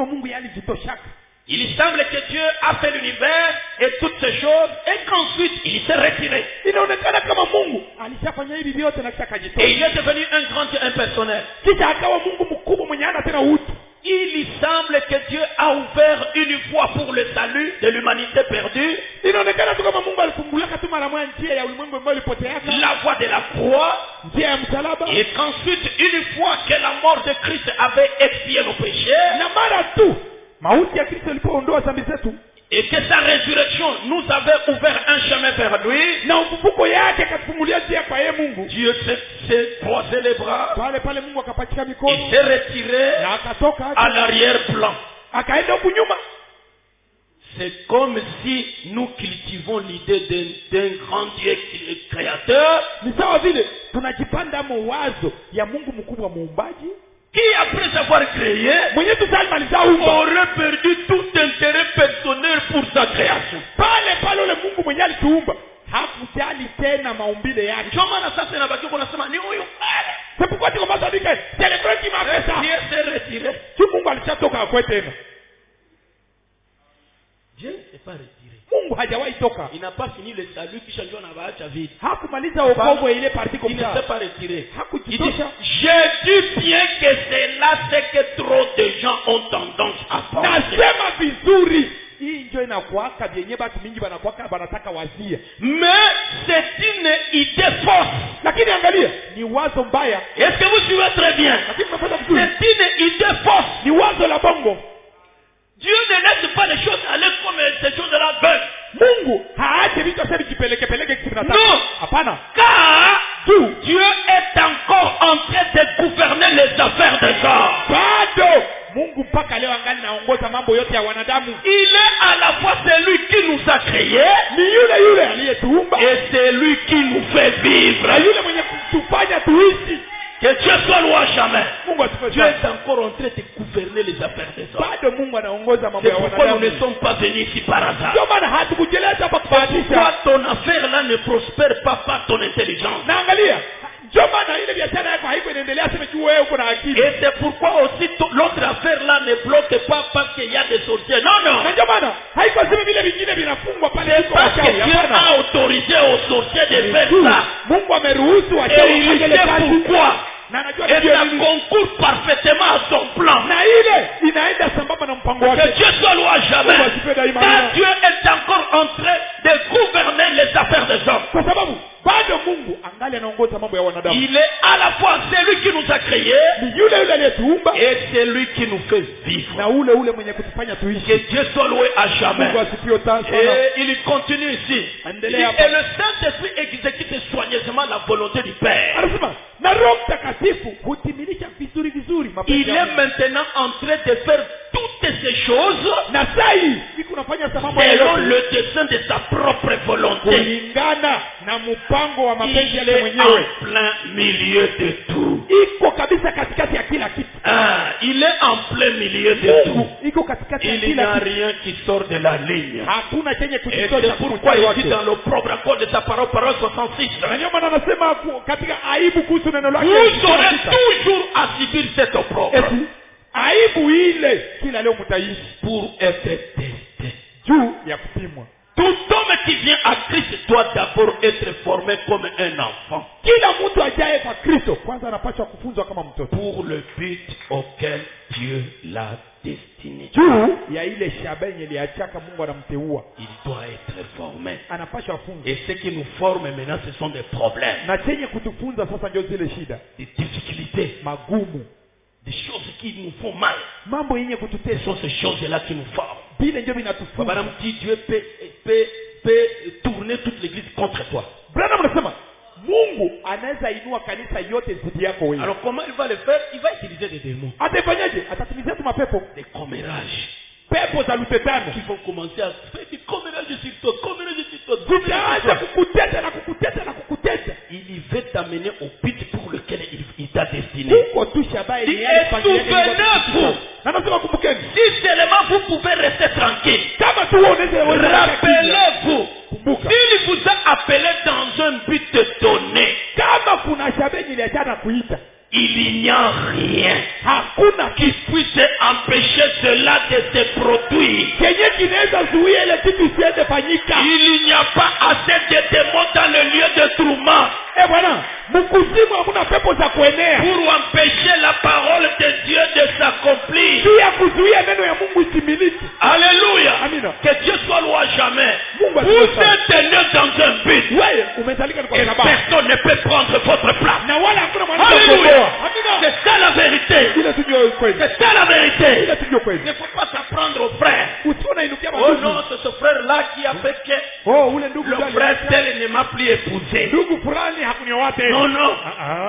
Il semble que Dieu a fait l'univers et toutes ces choses et qu'ensuite il s'est retiré. Et il est devenu un grand Dieu impersonnel. il semble que Dieu a ouvert une voie pour le salut de l'humanité perdue. Inaonekana tu kama Mungu alifungulaka tu mara moja njia ya ulimwengu ambao ulipoteaka, La voie de la croix. njia ya msalaba. Et qu'ensuite, une fois que la mort de Christ avait expié nos péchés, Na mara tu mauti ya Kristo ilipoondoa dhambi zetu, et que sa résurrection nous avait ouvert un chemin vers lui, na ufufuko yake akatufungulia njia kwa yeye Mungu, Dieu s'est croisé les bras, pale Mungu akapachika il mikono s'est retiré na akatoka à l'arrière-plan. akaenda huku nyuma. C'est comme si nous cultivons l'idée d'un grand Dieu créateur, Ni sawa vile tunajipanda mawazo ya Mungu mkubwa muumbaji, qui après avoir créé, mwenye tusalimaliza umba, aurait perdu tout intérêt personnel pour sa création. pale ule Mungu mwenye alituumba hakujali tena maumbile yake. Ndio maana sasa inabaki kunasema ni huyu C'est pourquoi tu commences à dire que c'est le frère qui m'a fait ça. Dieu s'est retiré. Si Mungu alishatoka kwa tena, Dieu ne s'est pas retiré. Mungu hajawahi toka, Il n'a pas fini le salut kisha ndio anabaacha vide. hakumaliza wokovu ile partie Il comme ne s'est ça. pas retiré. Il dit, Hakujitosha. je dis bien que c'est là ce que trop de gens ont tendance à penser. Nasema vizuri, hii ndio inakuaka vyenye batu mingi banakuaka banataka wazia, Mais c'est une idée fausse. lakini angalia, ni wazo mbaya, Est-ce que vous suivez très bien? lakini unafanya vizuri. C'est une idée fausse. Ni wazo la bongo. Dieu ne laisse pas les choses aller comme ces choses-là veulent. Mungu haache vitu asema vijipeleke kinataka. Non. Hapana. Car Dieu est encore en train de gouverner les affaires des hommes. Bado Mungu mpaka leo angali naongoza mambo yote ya wanadamu. Il est à la fois celui qui nous a créés Ni yule aliyetuumba et celui qui nous fait vivre. na yule mwenye kutufanya tuishi. Que Dieu soit loué à jamais. Mungu asifiwe Dieu sana. est encore en train de gouverner les affaires des hommes. Bado Mungu anaongoza mambo C'est ya pourquoi nous wanadamu. ne sommes pas venus ici par hasard. Ndio maana hatukujeleza hapa Pourquoi kubahatisha. ton affaire là ne prospère pas par ton intelligence. Na angalia, ndio maana ile biashara yako haiko inaendelea, sema tu wewe uko na akili. Et c'est pourquoi aussi l'autre affaire là ne bloque pas parce qu'il y a des sorciers. Non, non. Na ndio maana haiko sema vile vingine vinafungwa pale C'est iko parce que wachawi. Dieu Hapana. a autorisé aux sorciers de faire ça. Mungu ameruhusu Et wachawi il wafanye ile sait kazi. pourquoi. Na anajua Et ndio ça nini. concourt parfaitement à son plan. Na ile inaenda sambamba na mpango Que wake. Dieu soit loué à jamais. Mungu asifiwe daima. Car Dieu est encore en train de gouverner les affaires des hommes. Kwa sababu bado Mungu angali anaongoza mambo ya wanadamu. Il est à la fois celui qui nous a créés Ni yule aliyetuumba et celui qui nous fait vivre. na ule mwenye kutufanya tuishi. Que Dieu soit loué à jamais. Mungu asifiwe sana. Et il continue ici. Il dit, Endelea et hapa. le Saint-Esprit exécute soigneusement la volonté du Père. Anasema na Roho Mtakatifu hutimilisha vizuri mapenzi Il ya est Mungu. maintenant en train de faire toutes ces choses Na sai siku unafanya mambo ya selon yote le dessein de sa propre volonté. kulingana na mpango wa mapenzi Il yake est mwenyewe. en plein milieu de tout. Iko kabisa katikati ya kila kitu. Il est en plein milieu de tout. Mungu iko katikati ya Il kila n'y a kitu. rien qui sort de la ligne. Hakuna chenye Et kujitosha c'est pourquoi kumstari ici wake. dans le propre accord de sa parole, parole 66, Na ndio maana anasema katika aibu kuhusu neno lake. vous aurez toujours à subir cette opprobre Eti, aibu ile kila leo mtaishi pour être testé. juu ya kupimwa. Tout homme qui vient à Christ doit d'abord être formé comme un enfant Kila mtu ajaye kwa Kristo kwanza anapaswa kufunzwa kama mtoto pour le but auquel Dieu l'a destiné. juu ya ile shaba yenye iliachaka Mungu anamteua. Il doit être formé. Anapaswa afunzwe. Et ce qui nous forme maintenant, ce sont des problèmes, Na chenye kutufunza sasa ndio zile shida des difficultés, magumu, des choses qui nous font mal. mambo yenye Ce kututesa, sont ces choses-là qui nous forment. vile ndio vinatufunza. Madame dit, Dieu peut tourner toute l'église contre toi. Branham anasema Mungu anaweza inua kanisa yote dhidi yako wewe. Alors comment il va le faire? Il va utiliser des démons, Atafanyaje? Atatumizia tu mapepo, des commérages pepo za lutetano qui vont commencer à faire des commérages sur toi, commérages sur toi, commérages sur zitaanza toi. kukutesa na kukutesa na kukutesa. Il veut t'amener au but pour lequel il t'a destiné. Huko tu shaba Dit, ile et souvenez-vous, na nasema kumbukeni, si seulement vous pouvez rester tranquille, kama tu uoneze rappelez-vous, kumbuka, il vous a appelé dans un but donné. kama kuna shaba ile iliachana kuita il n'y a rien hakuna qui puisse empêcher cela de se produire. kenye kinaweza zuia ile kitu isiende fanyika. Il n'y a pas assez de démons dans le lieu de tourment Bwana, mkuzimu hamuna pepo za kuenea pour empêcher la parole de Dieu de s'accomplir. juu ya kuzuia neno ya Mungu itimiliki. Alléluia. Amina. Que Dieu soit loué à jamais. Mungu Vous asifiwe sana. êtes né dans un but Wewe umezalika ni kwa et sababu personne ne peut prendre votre place. na wala hakuna mwanadamu Alléluia. kuokoa. Amina. C'est ça la vérité. Ile tujue kweli. C'est ça la vérité. Ile tujue kweli. Il ne faut pas s'apprendre aux frères. Usione inukia Oh madugu. non, c'est ce frère-là qui a fait que Oh, ule ndugu le gani? frère tel ne m'a plus épousé. Ndugu fulani hakunioa tena. Non, non.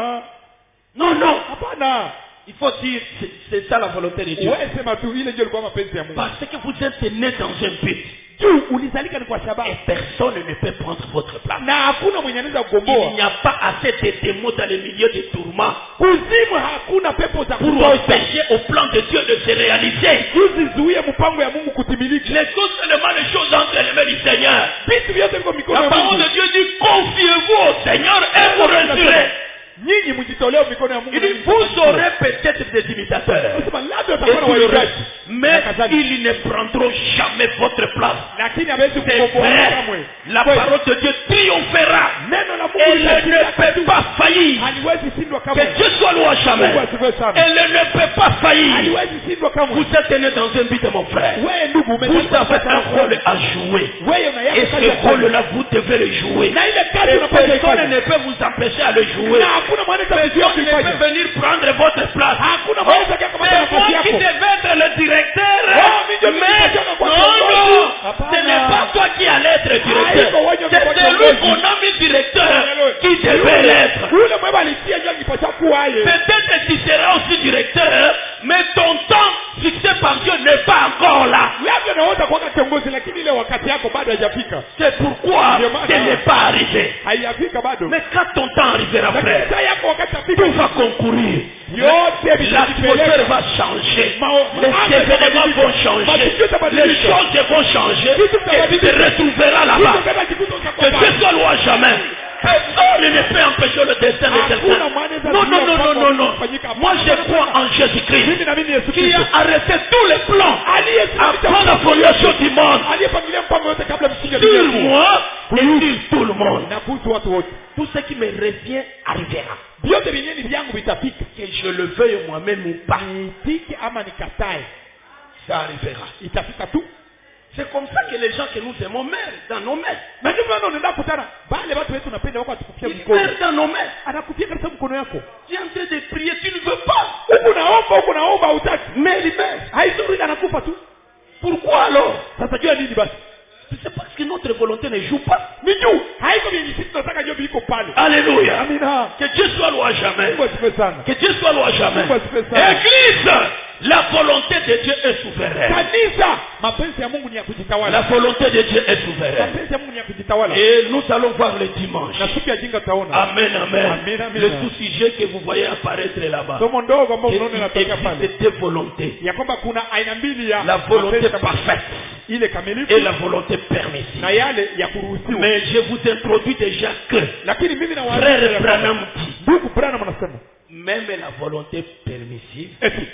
Non, non. Hapana. Il faut dire, c'est ça la volonté de Dieu. Wewe sema tu ile ndio ilikuwa mapenzi ya Mungu. Parce que vous êtes né dans un but. Juu ulizalika ni kwa sababu Et personne ne peut prendre votre place. na hakuna mwenye anaweza Il kugomboa. n'y a pas assez de démons dans le milieu des tourments Kuzimu hakuna pepo za pour kutosha. empêcher au plan de Dieu de se réaliser. Usizuie mpango ya Mungu kutimilika. Laissons seulement les choses entre les mains du Seigneur. Vitu vyote viko mikono La ya parole Mungu. de Dieu dit, confiez-vous au Seigneur et vous réussirez. Nyinyi mjitolee mikono ya Mungu. Il dit, vous aurez peut-être des imitateurs. Sema labda Et utakuwa na vous l'aurez. waigaji. Mais ils ne prendront jamais votre place. Lakini hawezi C'est kukomboa vrai. kamwe. La Kweli. parole de Dieu triomphera. Neno la Mungu Elle litashinda ne peut pas faillir. haliwezi shindwa Que kamwe. Dieu soit loué à jamais. Mungu asifiwe sana. Elle ne peut pas faillir. Haliwezi shindwa kamwe. Vous êtes né dans un but, mon frère. Wewe ndugu Vous umezaliwa avez katika un rôle rôle. à jouer. Wewe una Et yako kazi ya ce kufanya. rôle-là, vous devez le jouer. Na ile kazi Et unapaswa personne ifanye. ne peut vous empêcher à le jouer. Na hakuna mwanaweza kuzuia Personne ne kuifanya. peut venir prendre votre place. Hakuna mwanaweza kukamata C'est nafasi moi qui yako. devais être le directeur. mimi ndio Mais nilipatiwa kwa non, kiongozi. non. Hapana. Ce n'est pas toi qui allais être Haiko directeur. wewe ndio kwa C'était lui kiongozi. qu'on a mis directeur Haleluya. qui devait l'être. Yule mwema alitia ndio angepaswa kuwa yeye. Peut-être tu seras aussi directeur, mais ton temps fixé par Dieu n'est pas encore là. Labda naweza kuwa kiongozi lakini ile wakati yako bado haijafika. C'est pourquoi ce n'est pas arrivé. Haijafika bado. Mais quand ton temps arrivera, Lakini frère, saa yako wakati afika. tout va concourir. Yote L'atmosphère va changer. Les événements vont changer. Les choses vont changer. Et tu te retrouveras là-bas. Que Dieu soit loué à jamais. Personne ne peut empêcher le destin de quelqu'un. Non, non, non, non, non, non. Moi, je crois en Jésus-Christ qui a arrêté tous les plans avant la fondation du monde. Sur moi et sur tout le monde. Tout ce qui me revient arrivera. Que je le veuille moi-même ou pas, ça arrivera. C'est comme ça que les gens que nous aimons meurent dans nos mains. Ils meurent dans nos mains. Tu es en train de prier, tu ne veux pas. Mais il meurt. Pourquoi alors? C'est parce que notre volonté ne joue pas. Alléluia. Que Dieu soit loué à jamais. Que Dieu soit loué à jamais. Église, la volonté de Dieu est souveraine. La volonté de Dieu est souveraine. Et nous allons voir le dimanche. Amen, amen. Le tout-sujet que vous voyez apparaître là-bas. C'est deux volontés. La volonté parfaite et la volonté permissive. Mais je vous introduis déjà que frère Branham dit, même la volonté permissive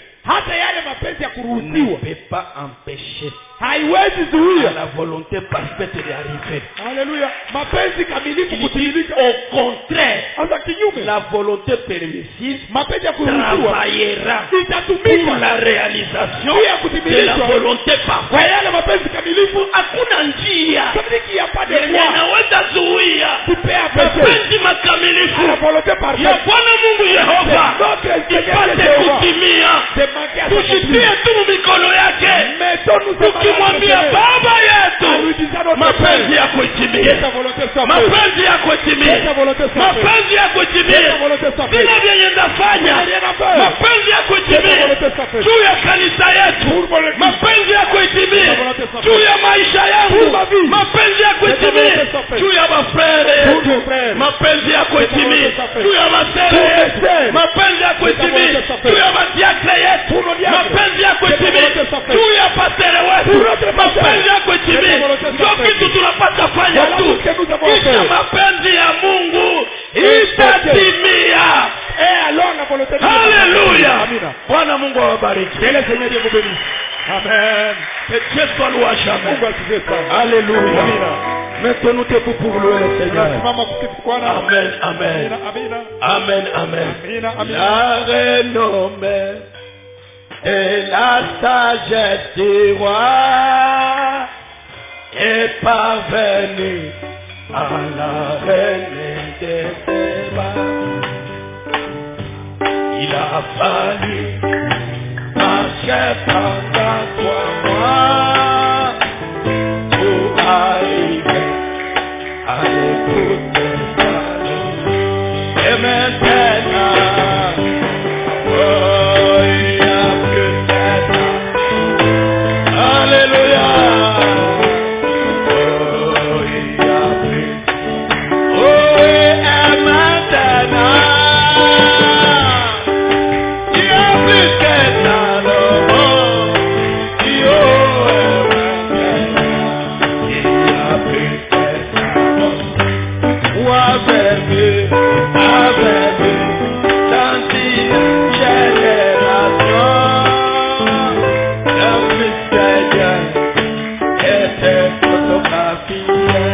ne peut pas empêcher la volonté parfaite d'arriver. Haleluya. Mapenzi kamilifu kutimilika. Au contraire, Sasa kinyume, la volonté permissive mapenzi ya kuruhusiwa travaillera itatumika pour la réalisation pia de la kutimilishwa volonté kwa parfaite. yale mapenzi kamilifu. Hakuna njia Sadiki ya pande yenye kwa anaweza zuia kupea pesa mapenzi makamilifu na volonté ya parfaite. Bwana Mungu Yehova ipate kutimia. Tukitie tu mikono yake tukimwambia Baba yetu, mapenzi yako itimie, mapenzi yako itimie, mapenzi yako itimie. Sina vyenye ndafanya, mapenzi yako itimie juu ya kanisa yetu, mapenzi yako itimie juu ya maisha yangu, mapenzi yako itimie juu ya mafrere yetu, mapenzi yako itimie juu ya masere yetu, mapenzi yako itimie juu ya madiakre yetu, mapenzi yako itimie juu ya pasere wetu, mapenzi yako itimie. Ndio kitu tunapata fanya tu, kisha mapenzi ya Mungu itatimia. awabariki. Que le Seigneur Dieu vous bénisse. Amen. Que Dieu soit loué à jamais. Mungu asifiwe sana. Alléluia. Amina. Mettons-nous debout pour louer le Seigneur. Tunasimama kusifu Bwana. Amen, amen. Amina. Amen, amen. Amina, amina. La renommée et la sagesse du roi est parvenue à la reine des débats. Il a fallu marcher pendant 3 mois pour arriver à l'écouter parler. Et maintenant, oh, il n'y a plus de temps. Alléluia. Oh, il n'y a plus. Oh, et maintenant, il n'y a plus que Salomon. Oh, et maintenant, il n'y a plus que Salomon. Ou avec eux, dans une génération, le mystère était photographié.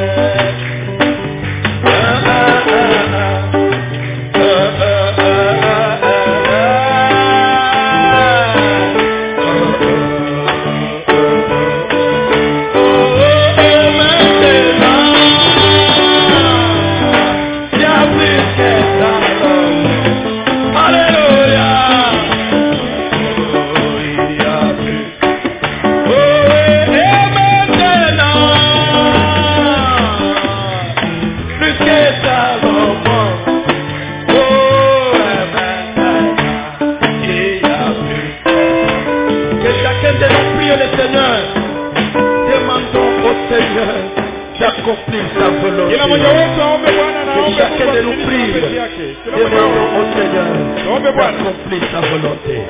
D'accomplir sa volonté. Que chacun de nous prie. Demandons au Seigneur d'accomplir sa volonté.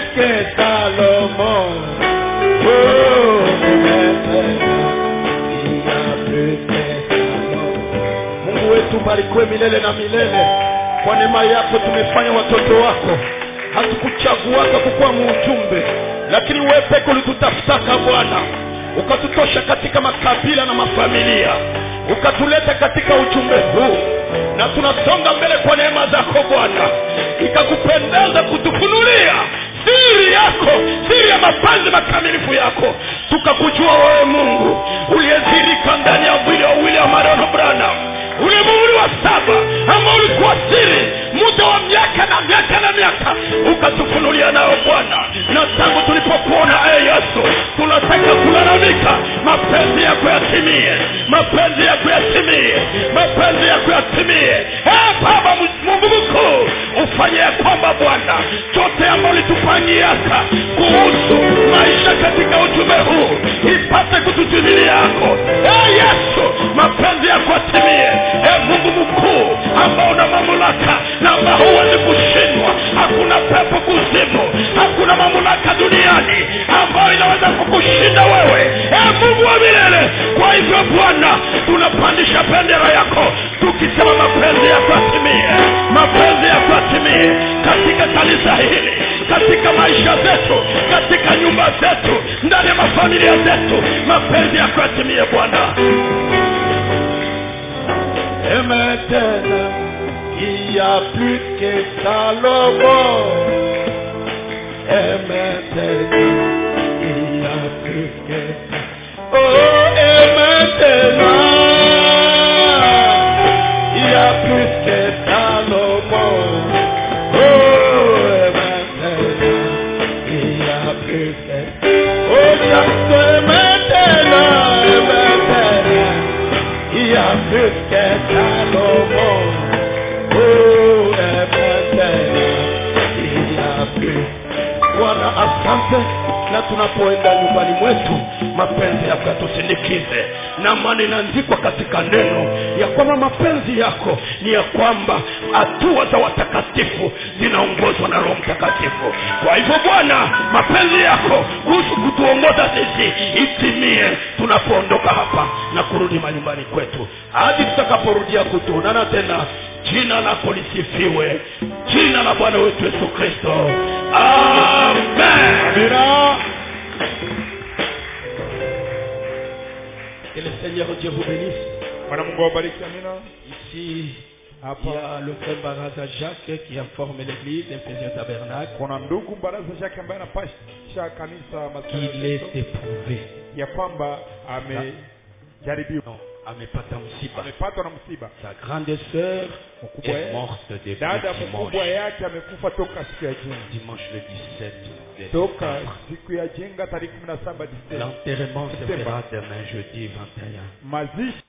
que Salomon. Oh, Mungu wetu barikiwe milele na milele. Kwa neema yako tumefanya watoto wako. Hatukuchaguaka kukuwa mjumbe, lakini wewe pekee ulitutafutaka Bwana. Ukatutosha katika makabila na mafamilia. Ukatuleta katika ujumbe huu. Na tunasonga mbele kwa neema zako Bwana. Ikakupendeza kutufunulia siri yako, siri ya mapenzi makamilifu yako. Tukakujua wewe Mungu uliyezirika ndani ya mwili wa William Marion Branham. Ule muhuri wa 7 ambao ulikuwa siri muda wa miaka na miaka, ukatufunulia nao Bwana. Na tangu tulipokuona Yesu, tunataka kulalamika mapenzi yako yatimie, mapenzi yako yatimie, mapenzi yako yatimie. Baba Mungu mkuu, ufanye kwamba Bwana chote ambalo ulitupangiaka kuhusu maisha katika ujumbe huu ipate kututimia yako. Yesu, mapenzi yako yatimie. Mungu mkuu ambao una mamlaka na ambao huwezi kushindwa. Hakuna pepo kuzimu, hakuna mamlaka duniani ambayo inaweza kukushinda wewe, Mungu wa milele. Kwa hivyo Bwana, tunapandisha bendera yako tukisema mapenzi yako yatimie, mapenzi yako yatimie katika kanisa hili, katika maisha yetu, katika nyumba zetu, ndani ya mafamilia zetu. Mapenzi yako yatimie Bwana. Et maintenant, il n'y a plus que Salomon. Et maintenant, il n'y a plus que Salomon. Oh, et maintenant, il n'y a plus que Salomon. Oh, et maintenant, il n'y a plus que Salomon. Oh, et maintenant, et maintenant, il n'y a plus que Salomon. Oh, et maintenant, il n'y a plus. Bwana asante. Na tunapoenda nyumbani mwetu, mapenzi yako yatusindikize. Na maana inaandikwa katika neno ya kwamba mapenzi yako ni ya kwamba hatua za watakatifu zinaongozwa na Roho Mtakatifu. Kwa hivyo Bwana, mapenzi yako kuhusu kutuongoza sisi itimie tunapoondoka hapa na kurudi manyumbani kwetu, hadi tutakaporudia kutuonana tena. Jina lako lisifiwe. Jina la Bwana wetu Yesu Kristo. Amen. Que le Seigneur Dieu vous bénisse. Bwana Mungu awabariki. Amina. Ici, il y a le frère Baraza Jacques qui informe l'église d'Ephésiens Tabernacle. Kuna ndugu Baraza Jacques ambaye anapasha kanisa qu'il est éprouvé. Ya kwamba amejaribiwa. Amepata msiba. Amepatwa na msiba. Sa grande sœur est morte depuis dada dimanche. mkubwa yake amekufa toka siku ya jana. Dimanche le 17 décembre. Toka siku ya jenga tarehe 17 Disemba. L'enterrement se fera demain jeudi 21. Mazishi